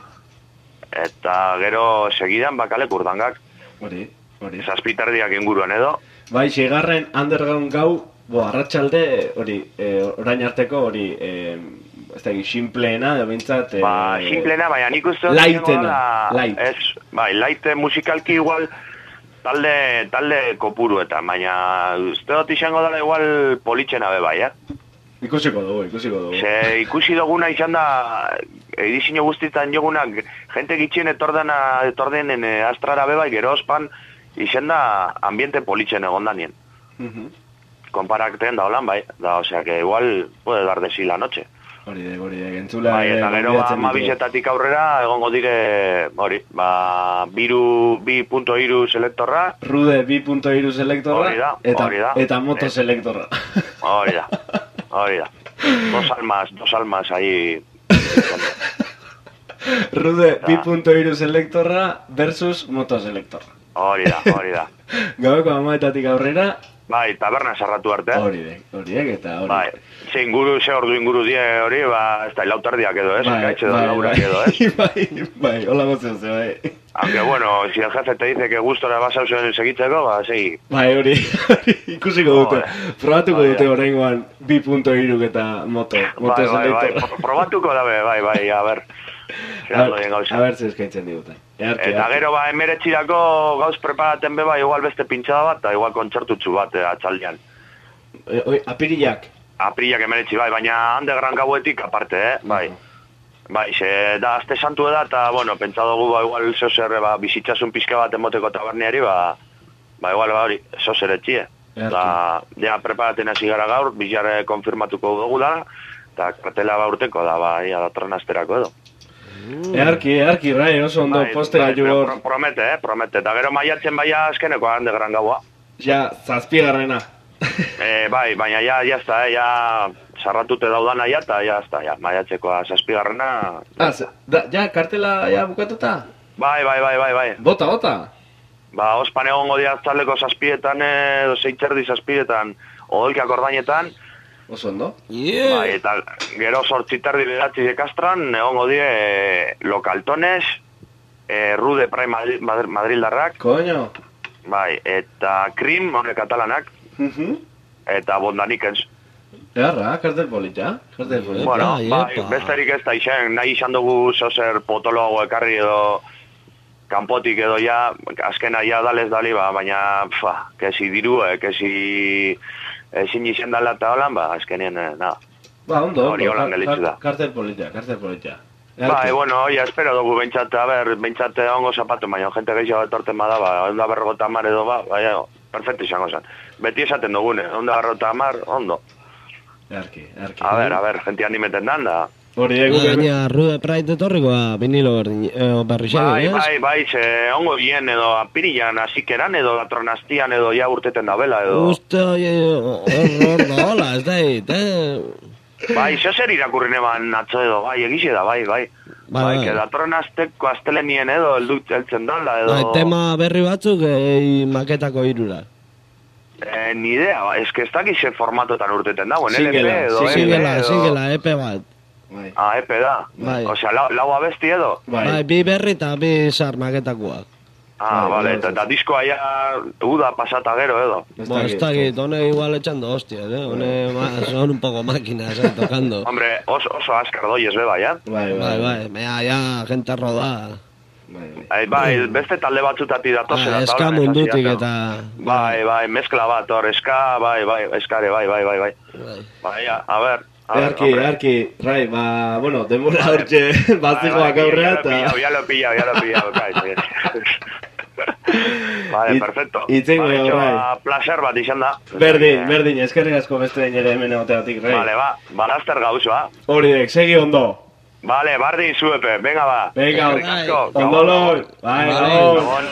eta gero segidan bakalek urdangak, hori, hori. zazpiterdiak inguruan edo. Bai, seigarren underground gau, bo, arratsalde hori, e, orain arteko hori, e, ez da, simpleena, edo bintzat... E, Ba, simplena, baina nik uste dut Lightena, izango dela- light. Ez, bai, light musikalki igual talde, talde kopuruetan, baina uste dut izango dela igual politxena be bai, eh? Ikusiko dugu, ikusiko dugu. Ze ikusi duguna izan da, edizio guztietan jogunak, jente gitxien etordena, etordenen eh, astrara be bai, gero ospan, izan da ambiente politxen egondanien. Mhm. Konparakten da holan, bai, da, osea, que igual puede dar de sí la noche. Hori de, hori de, gentzula... Bai, eta ere gero ba, gonbidatzen ditugu. mabizetatik aurrera, egongo dire, hori, ba, biru, bi punto iru selektorra, Rude bi punto hiru selektorra, Hori da, eta, hori da. eta moto Eh. selektorra. hori da, hori da. Dos almas, dos almas ahí. Rude Da. bi punto hiru selektorra versus moto selektorra. Hori da, hori da. Gaueko amaetatik aurrera, Bai, taberna sarratu arte. hori de, horiek eta hori. Bai, ze inguru, ze ordu inguru die hori, ba, ez da, lautardiak edo, ez? Gaitxe edo laurak edo, ez? bai, bai, hola gozio ze, bai. Aunque bueno, si el jefe te dice que gustora vas a usar segitzeko, ba, segi. Bai, hori, hori, ikusiko dute. Joder. Probatuko Bai, dute da. oraingoan bi punto hiru eta moto, moto Bai, bai, bai, selektorra. pro- probatuko dabe, bai, bai, a ber. Zer doien gauza. A ber, zer eskaintzen diguten. Earki, Eta earki. gero, ba, emeretxirako gauz preparaten beba, igual beste pintxada bat, eta igual kontzertutxu bat eh, atxaldean. E, oi, apirillak. Aprilak emeretxi, bai, baina underground gauetik aparte, eh, bai. Bai, ze, da, azte santu da, eta, bueno, pentsa dugu, ba, igual, zozer, ba, bizitzasun pizka bat emoteko taberniari, ba, ba, igual, ba, hori, zozer etxie. Da, ja, preparaten hasi gara gaur, bizarre konfirmatuko dugu da, eta kartela ba urteko da, ba, ia datorren asterako edo. Earki, earki, rai, oso ondo Bai, postera bai, jugor. pro- Promete, eh, promete. Eta gero maiatzen baia azkeneko hande gran gaua. Ja, zazpigarrena. E, bai, baina ja, ja, ezta, eh, ja, sarratute daudana ja, eta ja, ezta, ja, maiatzekoa zazpigarrena. Ah, ze- da, ja, kartela ja bukatuta? Bai, bai, bai, bai, bai. Bota, bota. Ba, ospan egongo dira zaleko zazpietan, edo zeitxerdi zazpietan, odolkiak ordainetan, Oso ondo. Yeah. bai, eta gero sortziterdi bedatzi dekastran, egongo dire e, lokaltones, e, Rude Prime Madri- Madri- Madrildarrak, Koño. bai, eta Krim, hone katalanak, Mhm. eta Bondanikens. Earra, kartel polita, kartel polita. Bueno, Epa, bai, epa. besterik ez da izan, nahi izan dugu zozer potoloago ekarri edo kanpotik edo ja, azkena ja dalez dali, ba, baina, pfa, kesi diru, eh, kesi ezin izan dala eta holan, ba, azkenien, eh, nada. Ba, ondo, Hori ondo, holan kar- gelitzu kar- da. kartel polita, kartel polita. Bai, bueno, oia, espero dugu bentsate, a ber, bentsate ongo zapatu, baina jente gehiago etorten bada, ba, onda berrogota amar edo, ba, baina, perfecto izango zen. Beti esaten dugune, onda berrogota amar, ondo. Earki, earki. A ber, a ber, jente animeten dan, da. Hori egu Baina Rude Pride etorrikoa vinilo berdin, eh, berrixegi, Bai, ez? bai, bai, ze ongo bien edo apirilan, azikeran edo datronastian edo ja urteten da bela edo. Uste, oie, hor, hor da, hola, ez dait, eh? Bai, zozer irakurri neban atzo edo, bai, egixe da, bai, bai. Bai, Bai, bai. que datronasteko astelenien edo, eldut eltzen dala edo. Bai, tema berri batzuk, eh, maketako irura. Eh, ni idea, ba, eske ez dakiz ze formatotan urteten dagoen, L P Singela, edo, sí, E P Singela, edo. singela, epe bat. Bai. Ah, E P da. Bai. Osea, lau, lau abesti edo. Bai. Bai, bi berri eta bi zar maketakoak. Ah, Bai, vale, bai, eta, bai. eta diskoa ja uda pasata gero edo. Ez Bo, ez dakit. dakit, hone igual echando hostias, eh? Hone más, son un poco máquinas, eh, tocando. Hombre, oso, oso askar doiez beba, ja? Bai, Bai, bai, mea, ya, gente rodada. Bai, bai. Bai, bai, beste talde batzutati datozen. Ah, eta eska holan, eta mundutik zidaten. eta... Bai, bai, mezkla bat, hor, eska, bai, bai, eskare, bai, bai, bai, bai. Bai. Bai, a, a ber, a ber, Earki, hombre. earki, rai, ba, bueno, denbora hortxe bazikoak Bai, bai, aurrea, ya lo he eta... pillado, ya lo he pillado, ya lo he pillado, kai, bien. Vale, It- perfecto. itzengo Vale, dugu, bai. ba, placer bat izan da. Berdin, berdin, eskerrik asko beste ere hemen egoteatik, rai. Vale, ba, balazter gauz, ba. Horiek, segi ondo. Vale, bardin zuepe, venga, ba. Venga, Eskerrik asko. ondo lor. Bai, Bai. gabon. Gabon.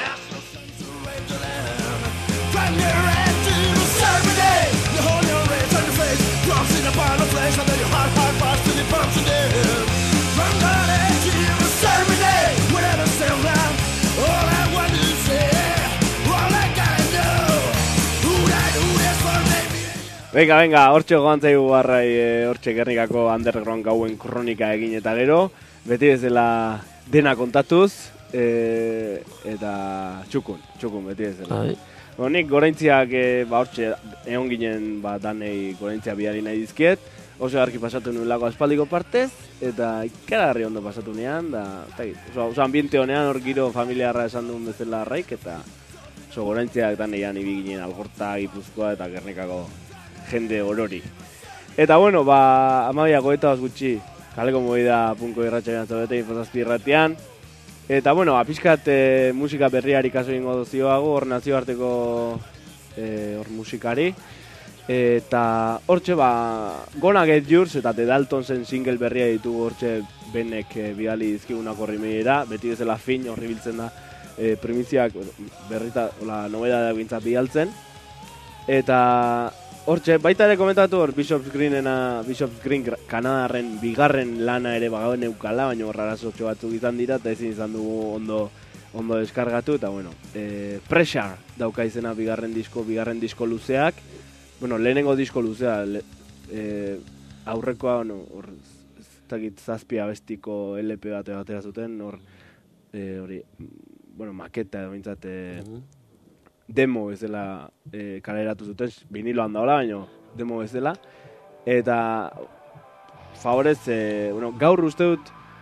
From your head to the serpent day, you hold your rays on your face, drops in upon the flesh, and then your heart, heart, fast till it pumps you dead. From the head to the serpent day, whatever still around, all I want to say, all I gotta know, who that, who that's for maybe. Venga, venga, hortxe goan zaigu barrai, e, hortxe gernikako underground gauen kronika egin eta gero, beti bezala dena kontatuz, e, eta txukun, txukun, beti bezala. Bai. Honik goraintziak, e, ba, hortxe, egon ginen, ba, danei goraintzia biari nahi dizkiet, oso garki pasatu nuen lago aspaldiko partez, eta ikaragarri ondo pasatu nean, da, eta, oso, oso ambiente honean, hor giro familiarra esan duen bezala arraik, eta oso goraintziak daneian ibi ginen Algorta, Gipuzkoa eta Gernikako jende orori. Eta bueno, ba, amabiako eta gutxi, kaleko movida punko irratxarean zaudete infozazpi irratian. Eta bueno, apiskat e, musika berriari kaso ingo dozioago, hor nazioarteko e, hor musikari. Eta hortxe ba, Gonna Get Yours eta The Daltonsen single berria ditugu hortxe benek e, bidali dizkigunak horri meira, beti bezala fin horri biltzen da e, primiziak berrita, ola, nobeda da bintzat bidaltzen. Eta hortxe, baita ere komentatu hor Bishop's Greenena, Bishop's Green Kanadarren bigarren lana ere bagauen eukala, baina horrarazotxo batzuk izan dira, eta ezin izan dugu ondo, ondo deskargatu, eta bueno, e, Pressure dauka izena bigarren disko, bigarren disko luzeak, bueno, lehenengo disko luzea, le, e, aurrekoa, bueno, hor, ez dakit zazpi abestiko L P bat batera zuten, hor, e, hori, bueno, maketa edo bintzat, e, demo bezala e, kaleratu zuten, viniloan daola, baina demo bezala. Eta favorez, e, bueno, gaur uste dut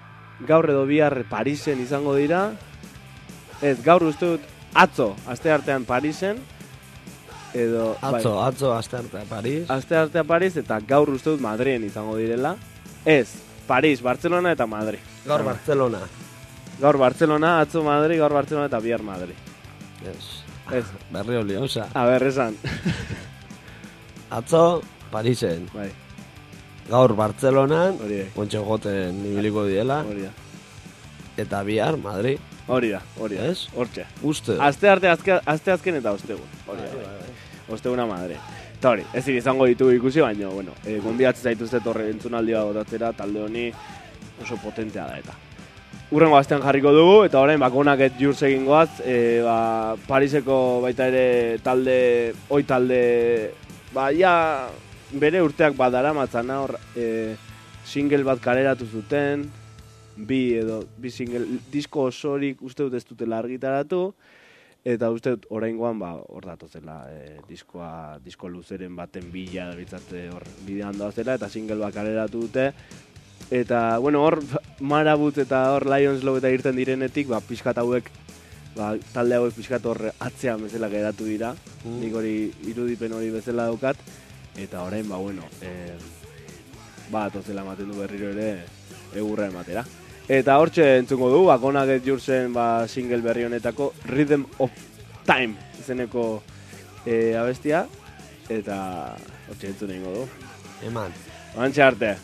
gaur edo bihar Parisen izango dira. Ez, gaur uste dut atzo, asteartean Parisen. Edo, Atzo, bai, atzo, asteartea Paris. asteartea Paris eta gaur uste dut Madriden izango direla. Ez, Paris, Barcelona eta Madrid. Gaur Barcelona. Gaur Barcelona, atzo Madrid, gaur Barcelona eta bihar Madrid. Ez. Ez. Berri oli, oza. A ber, esan. Atzo, Parisen. Bai, Gaur Bartzelonan, hori da, ontxe goten ibiliko diela. hori da. Eta bihar, Madrid. Hori da, hori da. Ez? Hortxe. Uste. Aste arte, azke, aste azken eta ostegun. Hori da, bai. Osteguna Madrid. Eta hori, ez izango ditugu ikusi, baina, bueno, e, gonbidatzen zaituzte torre entzunaldi bat botatzera, talde honi oso potentea da eta. Urrengo astean jarriko dugu, eta orain bakonak et jurs egin goaz, e, ba, Pariseko baita ere talde, oi talde, ba, ja, bere urteak badara matzana hor, e, single bat kaleratu zuten, bi edo, bi single, disko osorik uste dut ez dutela argitaratu, eta uste dut oraingoan ba hor datozela e, diskoa disko luzeren baten bila dabiltzate hor bidean doazela eta single bat kaleratu dute. Eta bueno, hor Marabut eta hor Lionslow eta irten direnetik ba pixkat hauek ba talde hauek pixkat hor atzean bezala geratu dira. Mm. Nik hori irudipen hori bezala daukat eta orain ba bueno, eh ba datozela ematen du berriro ere egurra ematera. Eta hortxe entzungo du, Bakonak et Jursen ba, single berri honetako Rhythm of Time izeneko e, abestia. Eta hortxe entzun egingo du. Eman. Bantxe arte.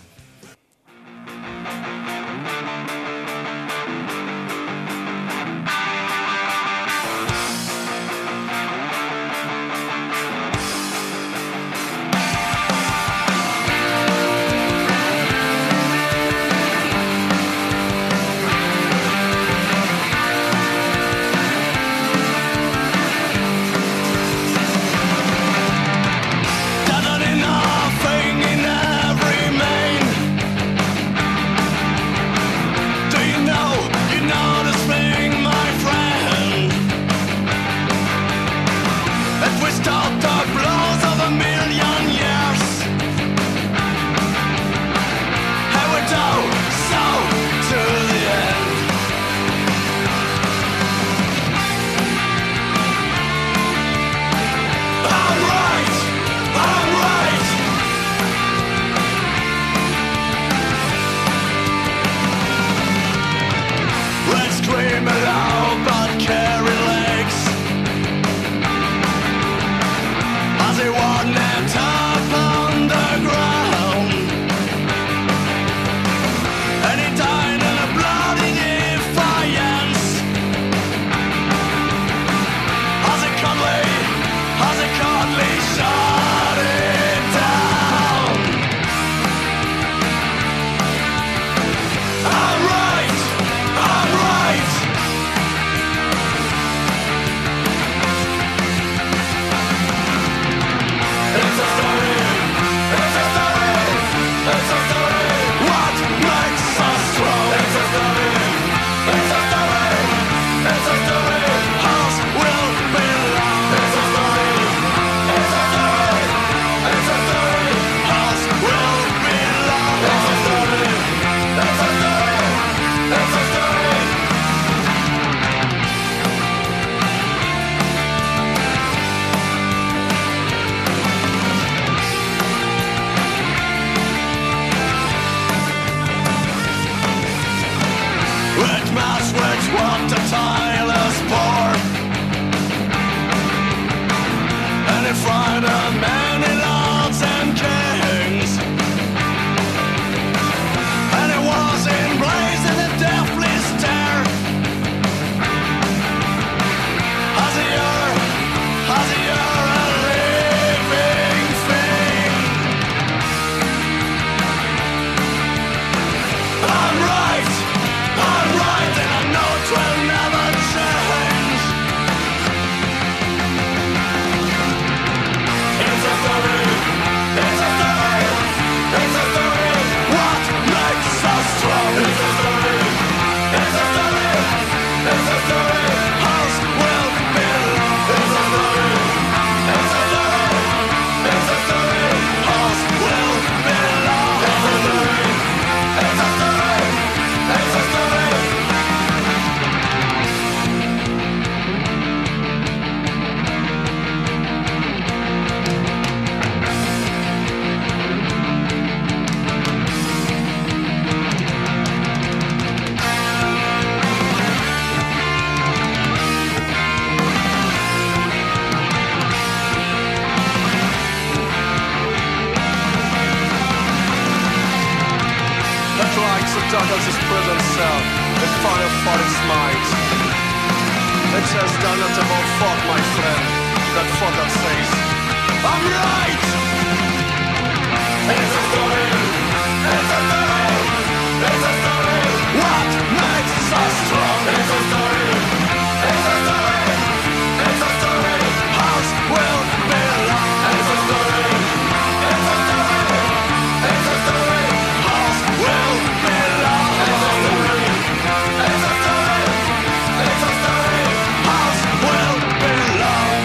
not about fuck, my friend. That fucking face. I'm right! It's a story. It's a story. It's a story. What makes us strong? It's a story. It's a story. It's a story. House will belong. It's a story. It's a story. It's a story. House will belong. It's a story. It's a story. It's a story. House will belong.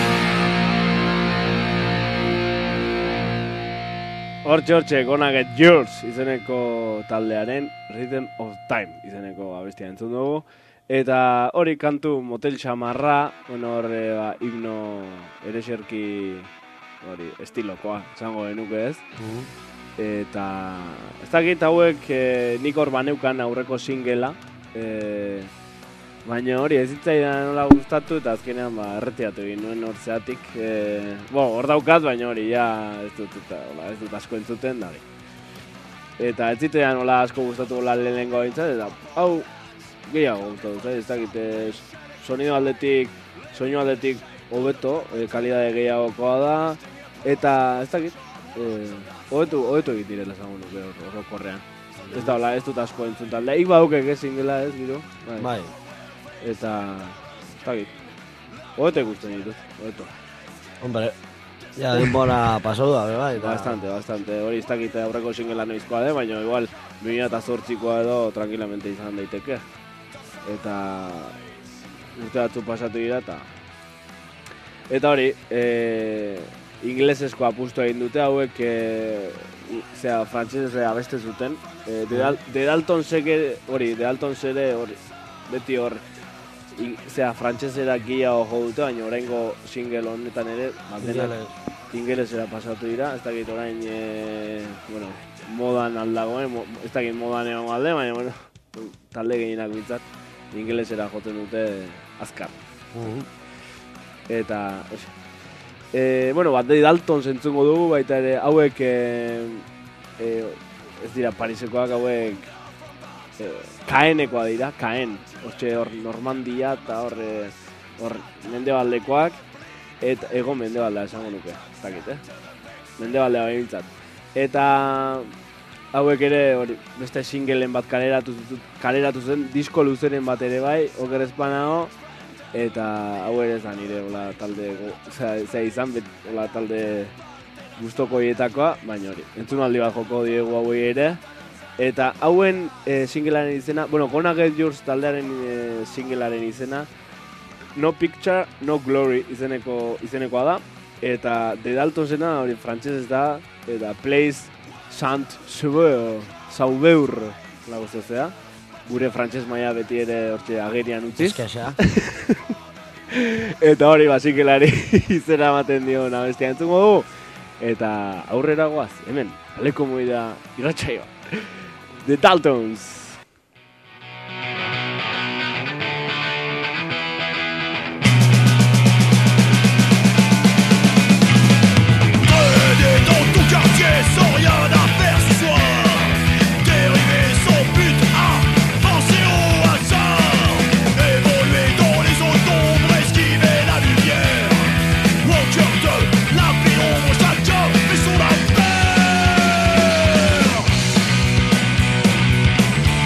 Hortxe, hortxe, Gonna Get Yours izeneko taldearen Rhythm of Time izeneko abestia entzun dugu. Eta hori kantu motel xamarra, bueno, horre ba, himno ereserki hori estilokoa, zango genuke ez. Eta ez dakit hauek eh, nik hor baneukan aurreko singela, eh, baina hori ez zitzaidan nola gustatu eta azkenean ba, erretiatu egin nuen hor zeatik. Eh, bo, hor daukat, baina hori ja ez dut, eta, hola, ez dut asko entzuten da. Eta ez zitzaidan nola asko gustatu gola lehenengo bintzat, eta hau gehiago gustatu, ez dakit eh, sonido aldetik, soinu aldetik hobeto, eh, kalidade gehiagokoa da, eta ez dakit, eh, hobetu, hobetu egit direla zango nuke horrokorrean. Ez da, hola, ez dut asko entzun talde, ik badukek ez singela ez, gero? Bai. Eta, ez dakit, hobeto ikusten ditut, hobeto. Hombre, ja denbora pasau da, be, bai. eta- Bastante, bastante, hori ez dakit aurreko singela noizkoa den, baina igual bi mila zortzikoa edo tranquilamente izan daiteke. Eta urte batzu pasatu dira eta eta hori, e, inglesezko apustu egin dute hauek, e, zera, frantsesez abeste zuten. E, de, Dal, de Dalton seke, hori, de Dalton sere, hori, beti hor, in, zera, frantsesera gehiago jo dute, baina oraingo single honetan ere, bat denak Ingeles. ingelesera pasatu dira, ez dakit orain, e, bueno, modan aldagoen, mo, ez dakit modan egon alde, baina, bueno, talde gehienak bintzat, ingelesera joten dute azkar. Eta, oxe. E, bueno, bat Dalton zentzungo dugu, baita ere, hauek, e, e, ez dira Parisekoak, hauek, e, Kaenekoa dira, Kaen, hortxe hor Normandia eta hor, e, hor mendebaldekoak, eta ego mendebaldea esango nuke, ez dakit, eh? Mendebaldea behintzat. Eta hauek ere hori beste singleen bat kaleratu, kaleratu zen, disko luzeren bat ere bai, oker espanago, eta hau ere zan nire hola talde, zera izan, bet, hola talde gustoko hietakoa, baina hori, entzunaldi bat joko diegu hauei ere. Eta hauen e, singelaren izena, bueno, Gonna Get Yours taldearen e, singelaren izena, No Picture, No Glory izeneko, izenekoa da. Eta de Dalton zena, hori frantsesez da, eta Place Saint-Sauveur, Sauveur, lago zezea. Gure frantses maila beti ere hortxe agerian utziz. Eskaxa. Eta hori basikelari izena ematen dio abestia entzungo dugu. Eta aurrera goaz, hemen, aleko moida irratsaioa. The Daltons. Traîner dans ton quartier sans rien à faire ce soir. Dériver son but à penser au hasard. Évoluer dans les zones d'ombre, esquiver la lumière. Au cœur de la pénombre, chacun fait son affaire.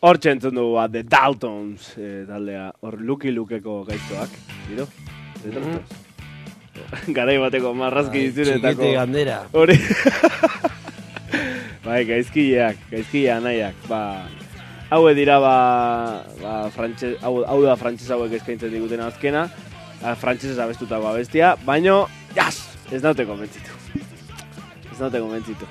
Hortxe entzun dugu bat, The Daltons, eh, taldea, hor Lucky Lukeko gaiztoak, biro? The Daltons. Garai bateko marrazki dizunetako. Txikiti gandera. Hori. Bai, gaizkileak, gaizkilea nahiak, ba... Hau dira, ba... ba frantxez, hau, hau da frantxez hauek eskaintzen diguten azkena, frantxezez abestutako abestia, baino, jas! Ez naute konbentzitu. Ez naute konbentzitu.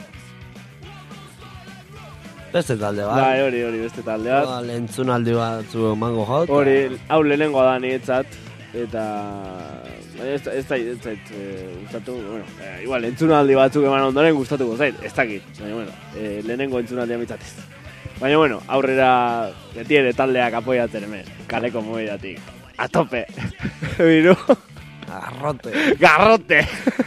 Beste talde bat. Bai, hori, hori, beste talde bat. Ba, lentzunaldi batzu emango jaut. Hori, hau lehenengo da niretzat, eta... Ez da, ez da, ez da, gustatu, bueno, eh, igual, entzunaldi batzuk eman ondoren gustatuko zait, ez dakit, baina, bueno, eh, lehenengo entzunaldia mitzatez. Baina, bueno, aurrera, beti ere taldeak apoiatzen hemen, kaleko mobidatik, a tope, biru. Garrote. Garrote.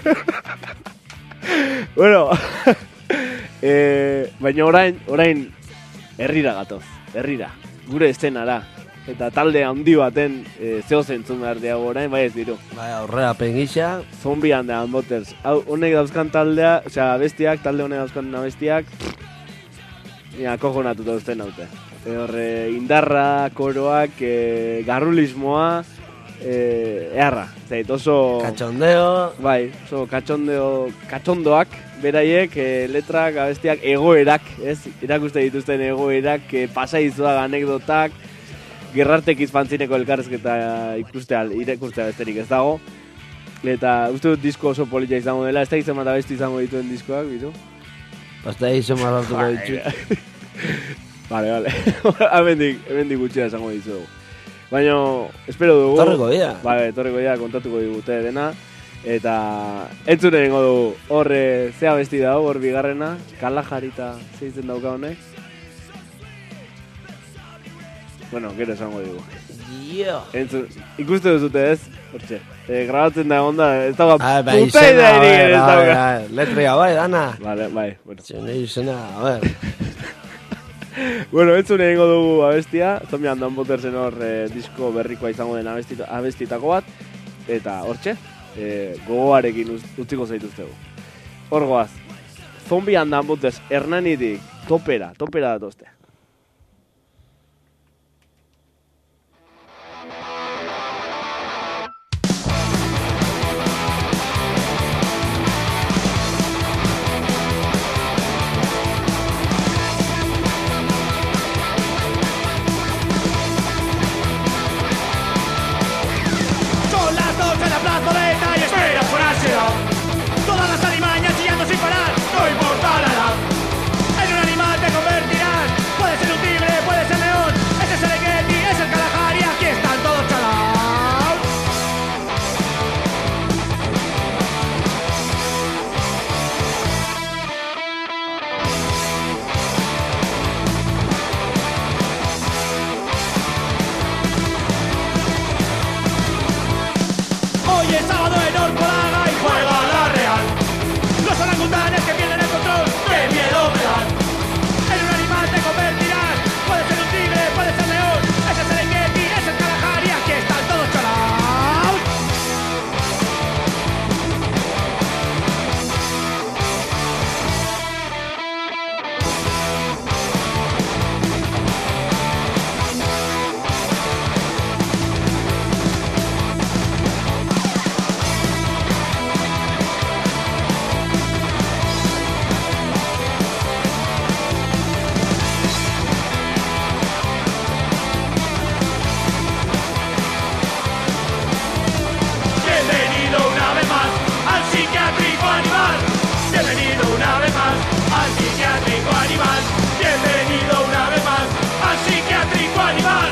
Bueno, eh, baina orain, orain, herrira gatoz, herrira, gure eszenara. Eta talde handi baten e, zeo zentzun behar diago orain, bai ez biru. Bai, aurrera pengisa. Zombie and the Unboters. Hau, honek dauzkan taldea, osea, abestiak, talde honek dauzkan abestiak, ja, kojonatuta uzten naute. E, horre, indarra, koroak, e, garrulismoa, e, eharra. Zait, oso... Katxondeo. Bai, oso katxondeo, katxondoak, beraiek, e, letrak, abestiak, egoerak, ez? Irakuste dituzten egoerak, e, pasaizuak, anekdotak, Gerrartek izpantzineko elkarrezketa ikustea, irakustea besterik ez dago. Eta uste dut disko oso politia izango dela, ez da izan bat abesti izango dituen diskoak, bitu? Basta izan marratuko ditut. Vale, vale. Hemendik, hemendik gutxia izango dizugu. Baina, espero dugu. Torreko dira. Vale, torreko dira, kontatuko digute dena. Eta entzun egingo dugu, hor zea besti dago, hor bigarrena, Kalajarita zeitzen dauka honek. Bueno, gero esango digu. Yeah. Entzun, ikuste duzute ez? Hortxe. E, grabatzen da onda, ez dago Ah, puta idea erik ere ez dauka. Letria, bai, dana. Vale, bai, bueno. Zene izena, a ver. Bueno, entzun egingo dugu abestia. Zombie and the Unbotersen hor eh, disko berrikoa izango den abestita, abestitako bat. Eta hortxe, eh, gogoarekin uz, utziko zaituztegu. Hor goaz. Zombie and the Unboters Hernanitik topera, topera datozte. Son las dos de la plazoleta y espera por ansiedad. Todas las alimañas chillando sin parar, no importa la edad. En un animal te convertirás. Puede ser un tigre, puede ser león. Ese es el Serengeti, es el Kalahari, aquí están todos chalaos. Hoy es sábado en Orcolaga y juega la Real. Los orangutanes que pierden el control, qué miedo me dan. En un animal te convertirás. Puede ser un tigre, puede ser león. Ese es el Serengeti, es el Kalahari, aquí están todos chalaos. Bienvenido una vez más al psiquiátrico animal. Bienvenido una vez más al psiquiátrico animal. Bienvenido una vez más al psiquiátrico animal.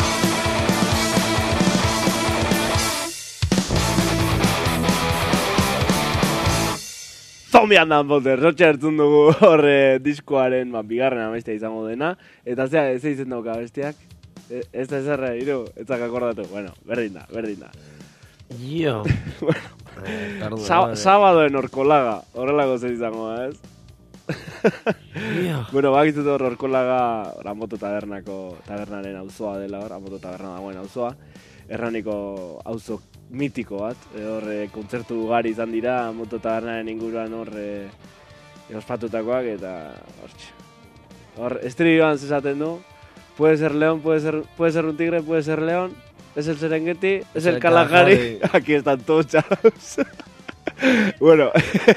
Zombie and the Unboters, hortxe hartzun dugu horre diskoaren ba, bigarren abestia izango dena. Eta zea, ez izen dauka abestiak? E, ez da ezerra, iru, ez zak akordatu. Bueno, berdin da, berdin da. Yo. Bueno, Eh, perdón, Sa vale. sábado en Orkolaga, horrelako zer izango da, ez? Yo. Bueno, bakizut hor Orkolaga, Amoto tabernako, tabernaren auzoa dela hor, Amoto taberna dagoen auzoa. Erraniko auzo mitiko bat, e, hor e, kontzertu ugari izan dira, Amoto tabernaren inguruan hor e, ospatutakoak, eta hortxe. Hor, estriboan zesaten du, puede ser león, puede ser, puede ser un tigre, puede ser león, es el Serengeti, es el Kalahari, aquí están todos chavos. Bueno,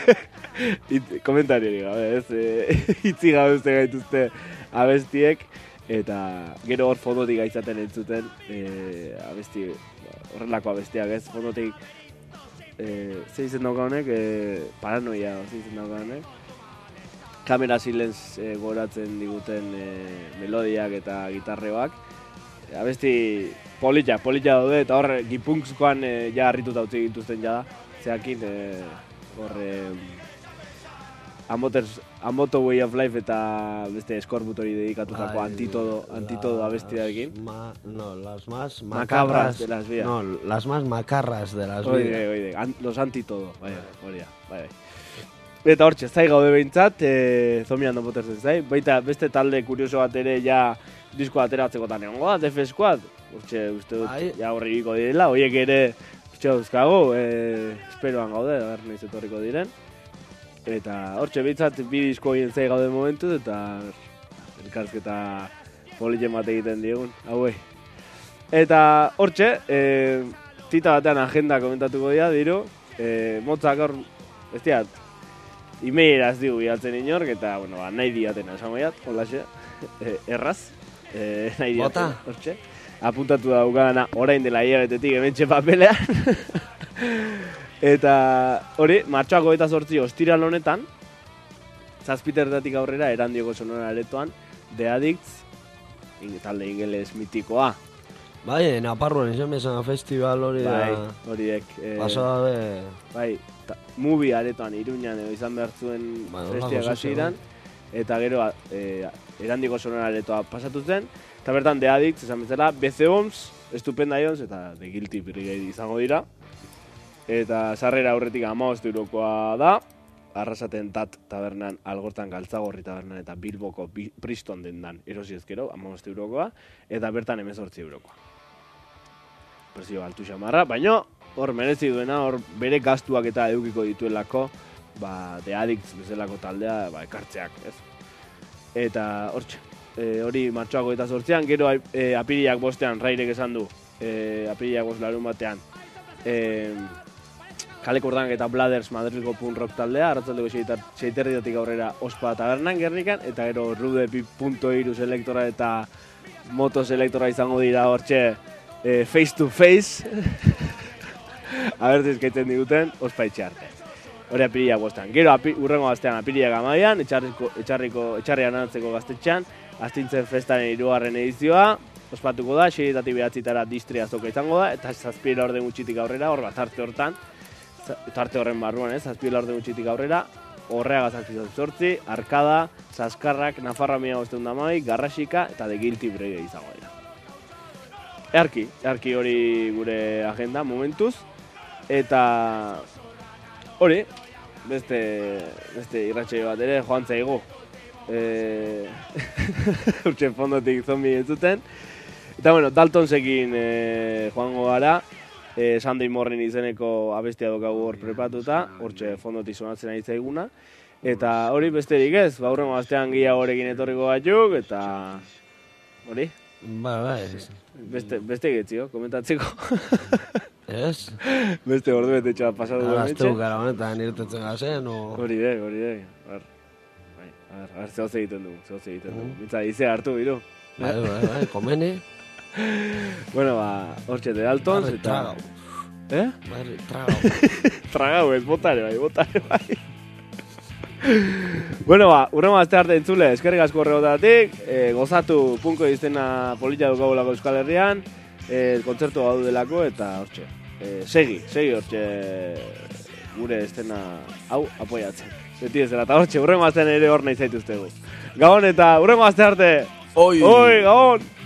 komentariori gabe, ez, e, itzi gabe uste gaituzte abestiek, eta gero hor fondotik aitzaten entzuten, e, abesti, horrelako abestiak ez, fondotik, e, ze izen dauka honek, e, paranoia, ze izen dauka honek, kamera silens e, goratzen diguten e, melodiak eta gitarreoak, abesti polita, polita daude, eta hor gipuntzkoan e, ja harrituta utzi dituzten jada, zeakin, e, hor, e, A, Motors, A Moto Way of Life eta beste Scorbutori dedikatutako antitodo, antitodo abestiarekin. Ma, no, las más macabras de las vidas. No, las más macarras de las oide, vidas. Oide, an, los antitodo, bai, hori da, bai, bai. Eta hortxe, zai gaude behintzat, e, Zombie and the Motors zai, baita beste talde kurioso bat ere ja disko ateratzekotan egongo da, Def Squad, hortxe, uste dut, bai. Ja horrigiko direla, horiek ere, hortxe dauzkago, e, esperoan gaude, da nahiz etorriko diren. Eta hortxe behintzat bi disko horien zai gaude momentu, eta elkarrizketa politen bat egiten diegun, hauei. Eta hortxe, e, tita batean agenda komentatuko dira, diru, e, motzak hor, ez diat, imeiraz digu bialtzen inork, eta, bueno, ba, nahi diatena esango jat, holaxe, e, erraz, e, nahi diatena, hortxe. Apuntatu daukadana orain dela hilabetetik hementxe papelean. Eta hori, martxoak hogeita zortzi ostiral honetan, zazpitertatik aurrera Erandioko Sonora aretoan, The Addicts, talde ingeles mitikoa. Bai, Naparroan izan bezan festival hori da. Bai, horiek. E, Pasada be... Bai, ta, movie aretoan Iruñan edo izan behar zuen bai, festiak hasieran, eta gero e, Erandioko Sonora aretoa pasatu zen, eta bertan The Addicts, esan bezala, B C Bombs, Stupenda Jones eta The Guilty Brigade izango dira. Eta sarrera aurretik hamabost eurokoa da, Arrasaten Tat tabernan, Algortan Galtzagorri tabernan eta Bilboko Priston dendan erosi ezkero, hamabost eurokoa, eta bertan hemezortzi eurokoa. Prezio altu xamarra, baina hor merezi duena, hor bere gastuak eta edukiko dituelako, ba, The Addicts bezalako taldea, ba, ekartzeak, ez? Eta hortxe, e, hori martxoako eta zortzean, gero e, apiriak bostean, Rairek esan du, e, apiriak bost larun batean, e, Kaleko Ordanak eta Bladders Madrilgo punk rock taldea, arratzaldeko seiterritatik aurrera Ospa tabernan Gernikan, eta gero Rude punto hiru selektora eta Moto selektora izango dira hortxe e, face to face. Abertz eskaiten diguten, Ospa itxarte. Hori apiriak bostean. Gero api, urrengo gaztean apiriak amaian, etxarriko, etxarriko, etxarrian antzeko gaztetxean, Astintzen festaren hirugarren edizioa, ospatuko da, seiretatik behatzitara distria azoka izango da, eta zazpiela orden gutxitik aurrera, hor bat arte hortan, tarte horren barruan, ez, zazpiela orden gutxitik aurrera, Horreaga zazpizan zortzi, Arkada, Zaskarrak, Nafarra mila bosteun damai, Garrasika eta The Guilty Brigade izango dira. Earki, earki hori gure agenda momentuz, eta hori, beste, beste irratxoi bat ere, joan zaigu. E... Urtsen fondotik zombi entzuten. Eta bueno, Daltonsekin e, joango gara, e, Sunday Morning izeneko abestia dokagu hor prepatuta, hortxe fondotik sonatzen ari zaiguna. Eta hori besterik ez, gaurrengo astean gia horekin etorriko batzuk, eta hori? Ba, ba, Beste, beste getzio, komentatzeko. Ez? Beste ordu betetxoa pasatu duen etxe. Aztu gara honetan irtetzen gazen, o... Hori de, hori de. Bar, bai, a ver, a ver, zehoz egiten dugu, zehoz egiten dugu. Mitza, ize hartu, biru. Bai, bai, bai, komene. Bueno, ba, hortxe de Daltons, eta... Tragau. Eh? Barri, tragau. Tragau ez, botare bai, botare bai. Bueno, ba, urrengo aste arte entzule, eskerrik asko horregotatik, e, gozatu punko iztena polita dukagulako Euskal Herrian, e, kontzertu gaudu delako, eta hortxe, e, segi, segi hortxe gure estena hau apoiatzen. Beti ez dela, eta hortxe, urrengo astean ere hor nahi zaituztegu. Gabon eta urrengo aste arte! Oi! Oi, Gabon!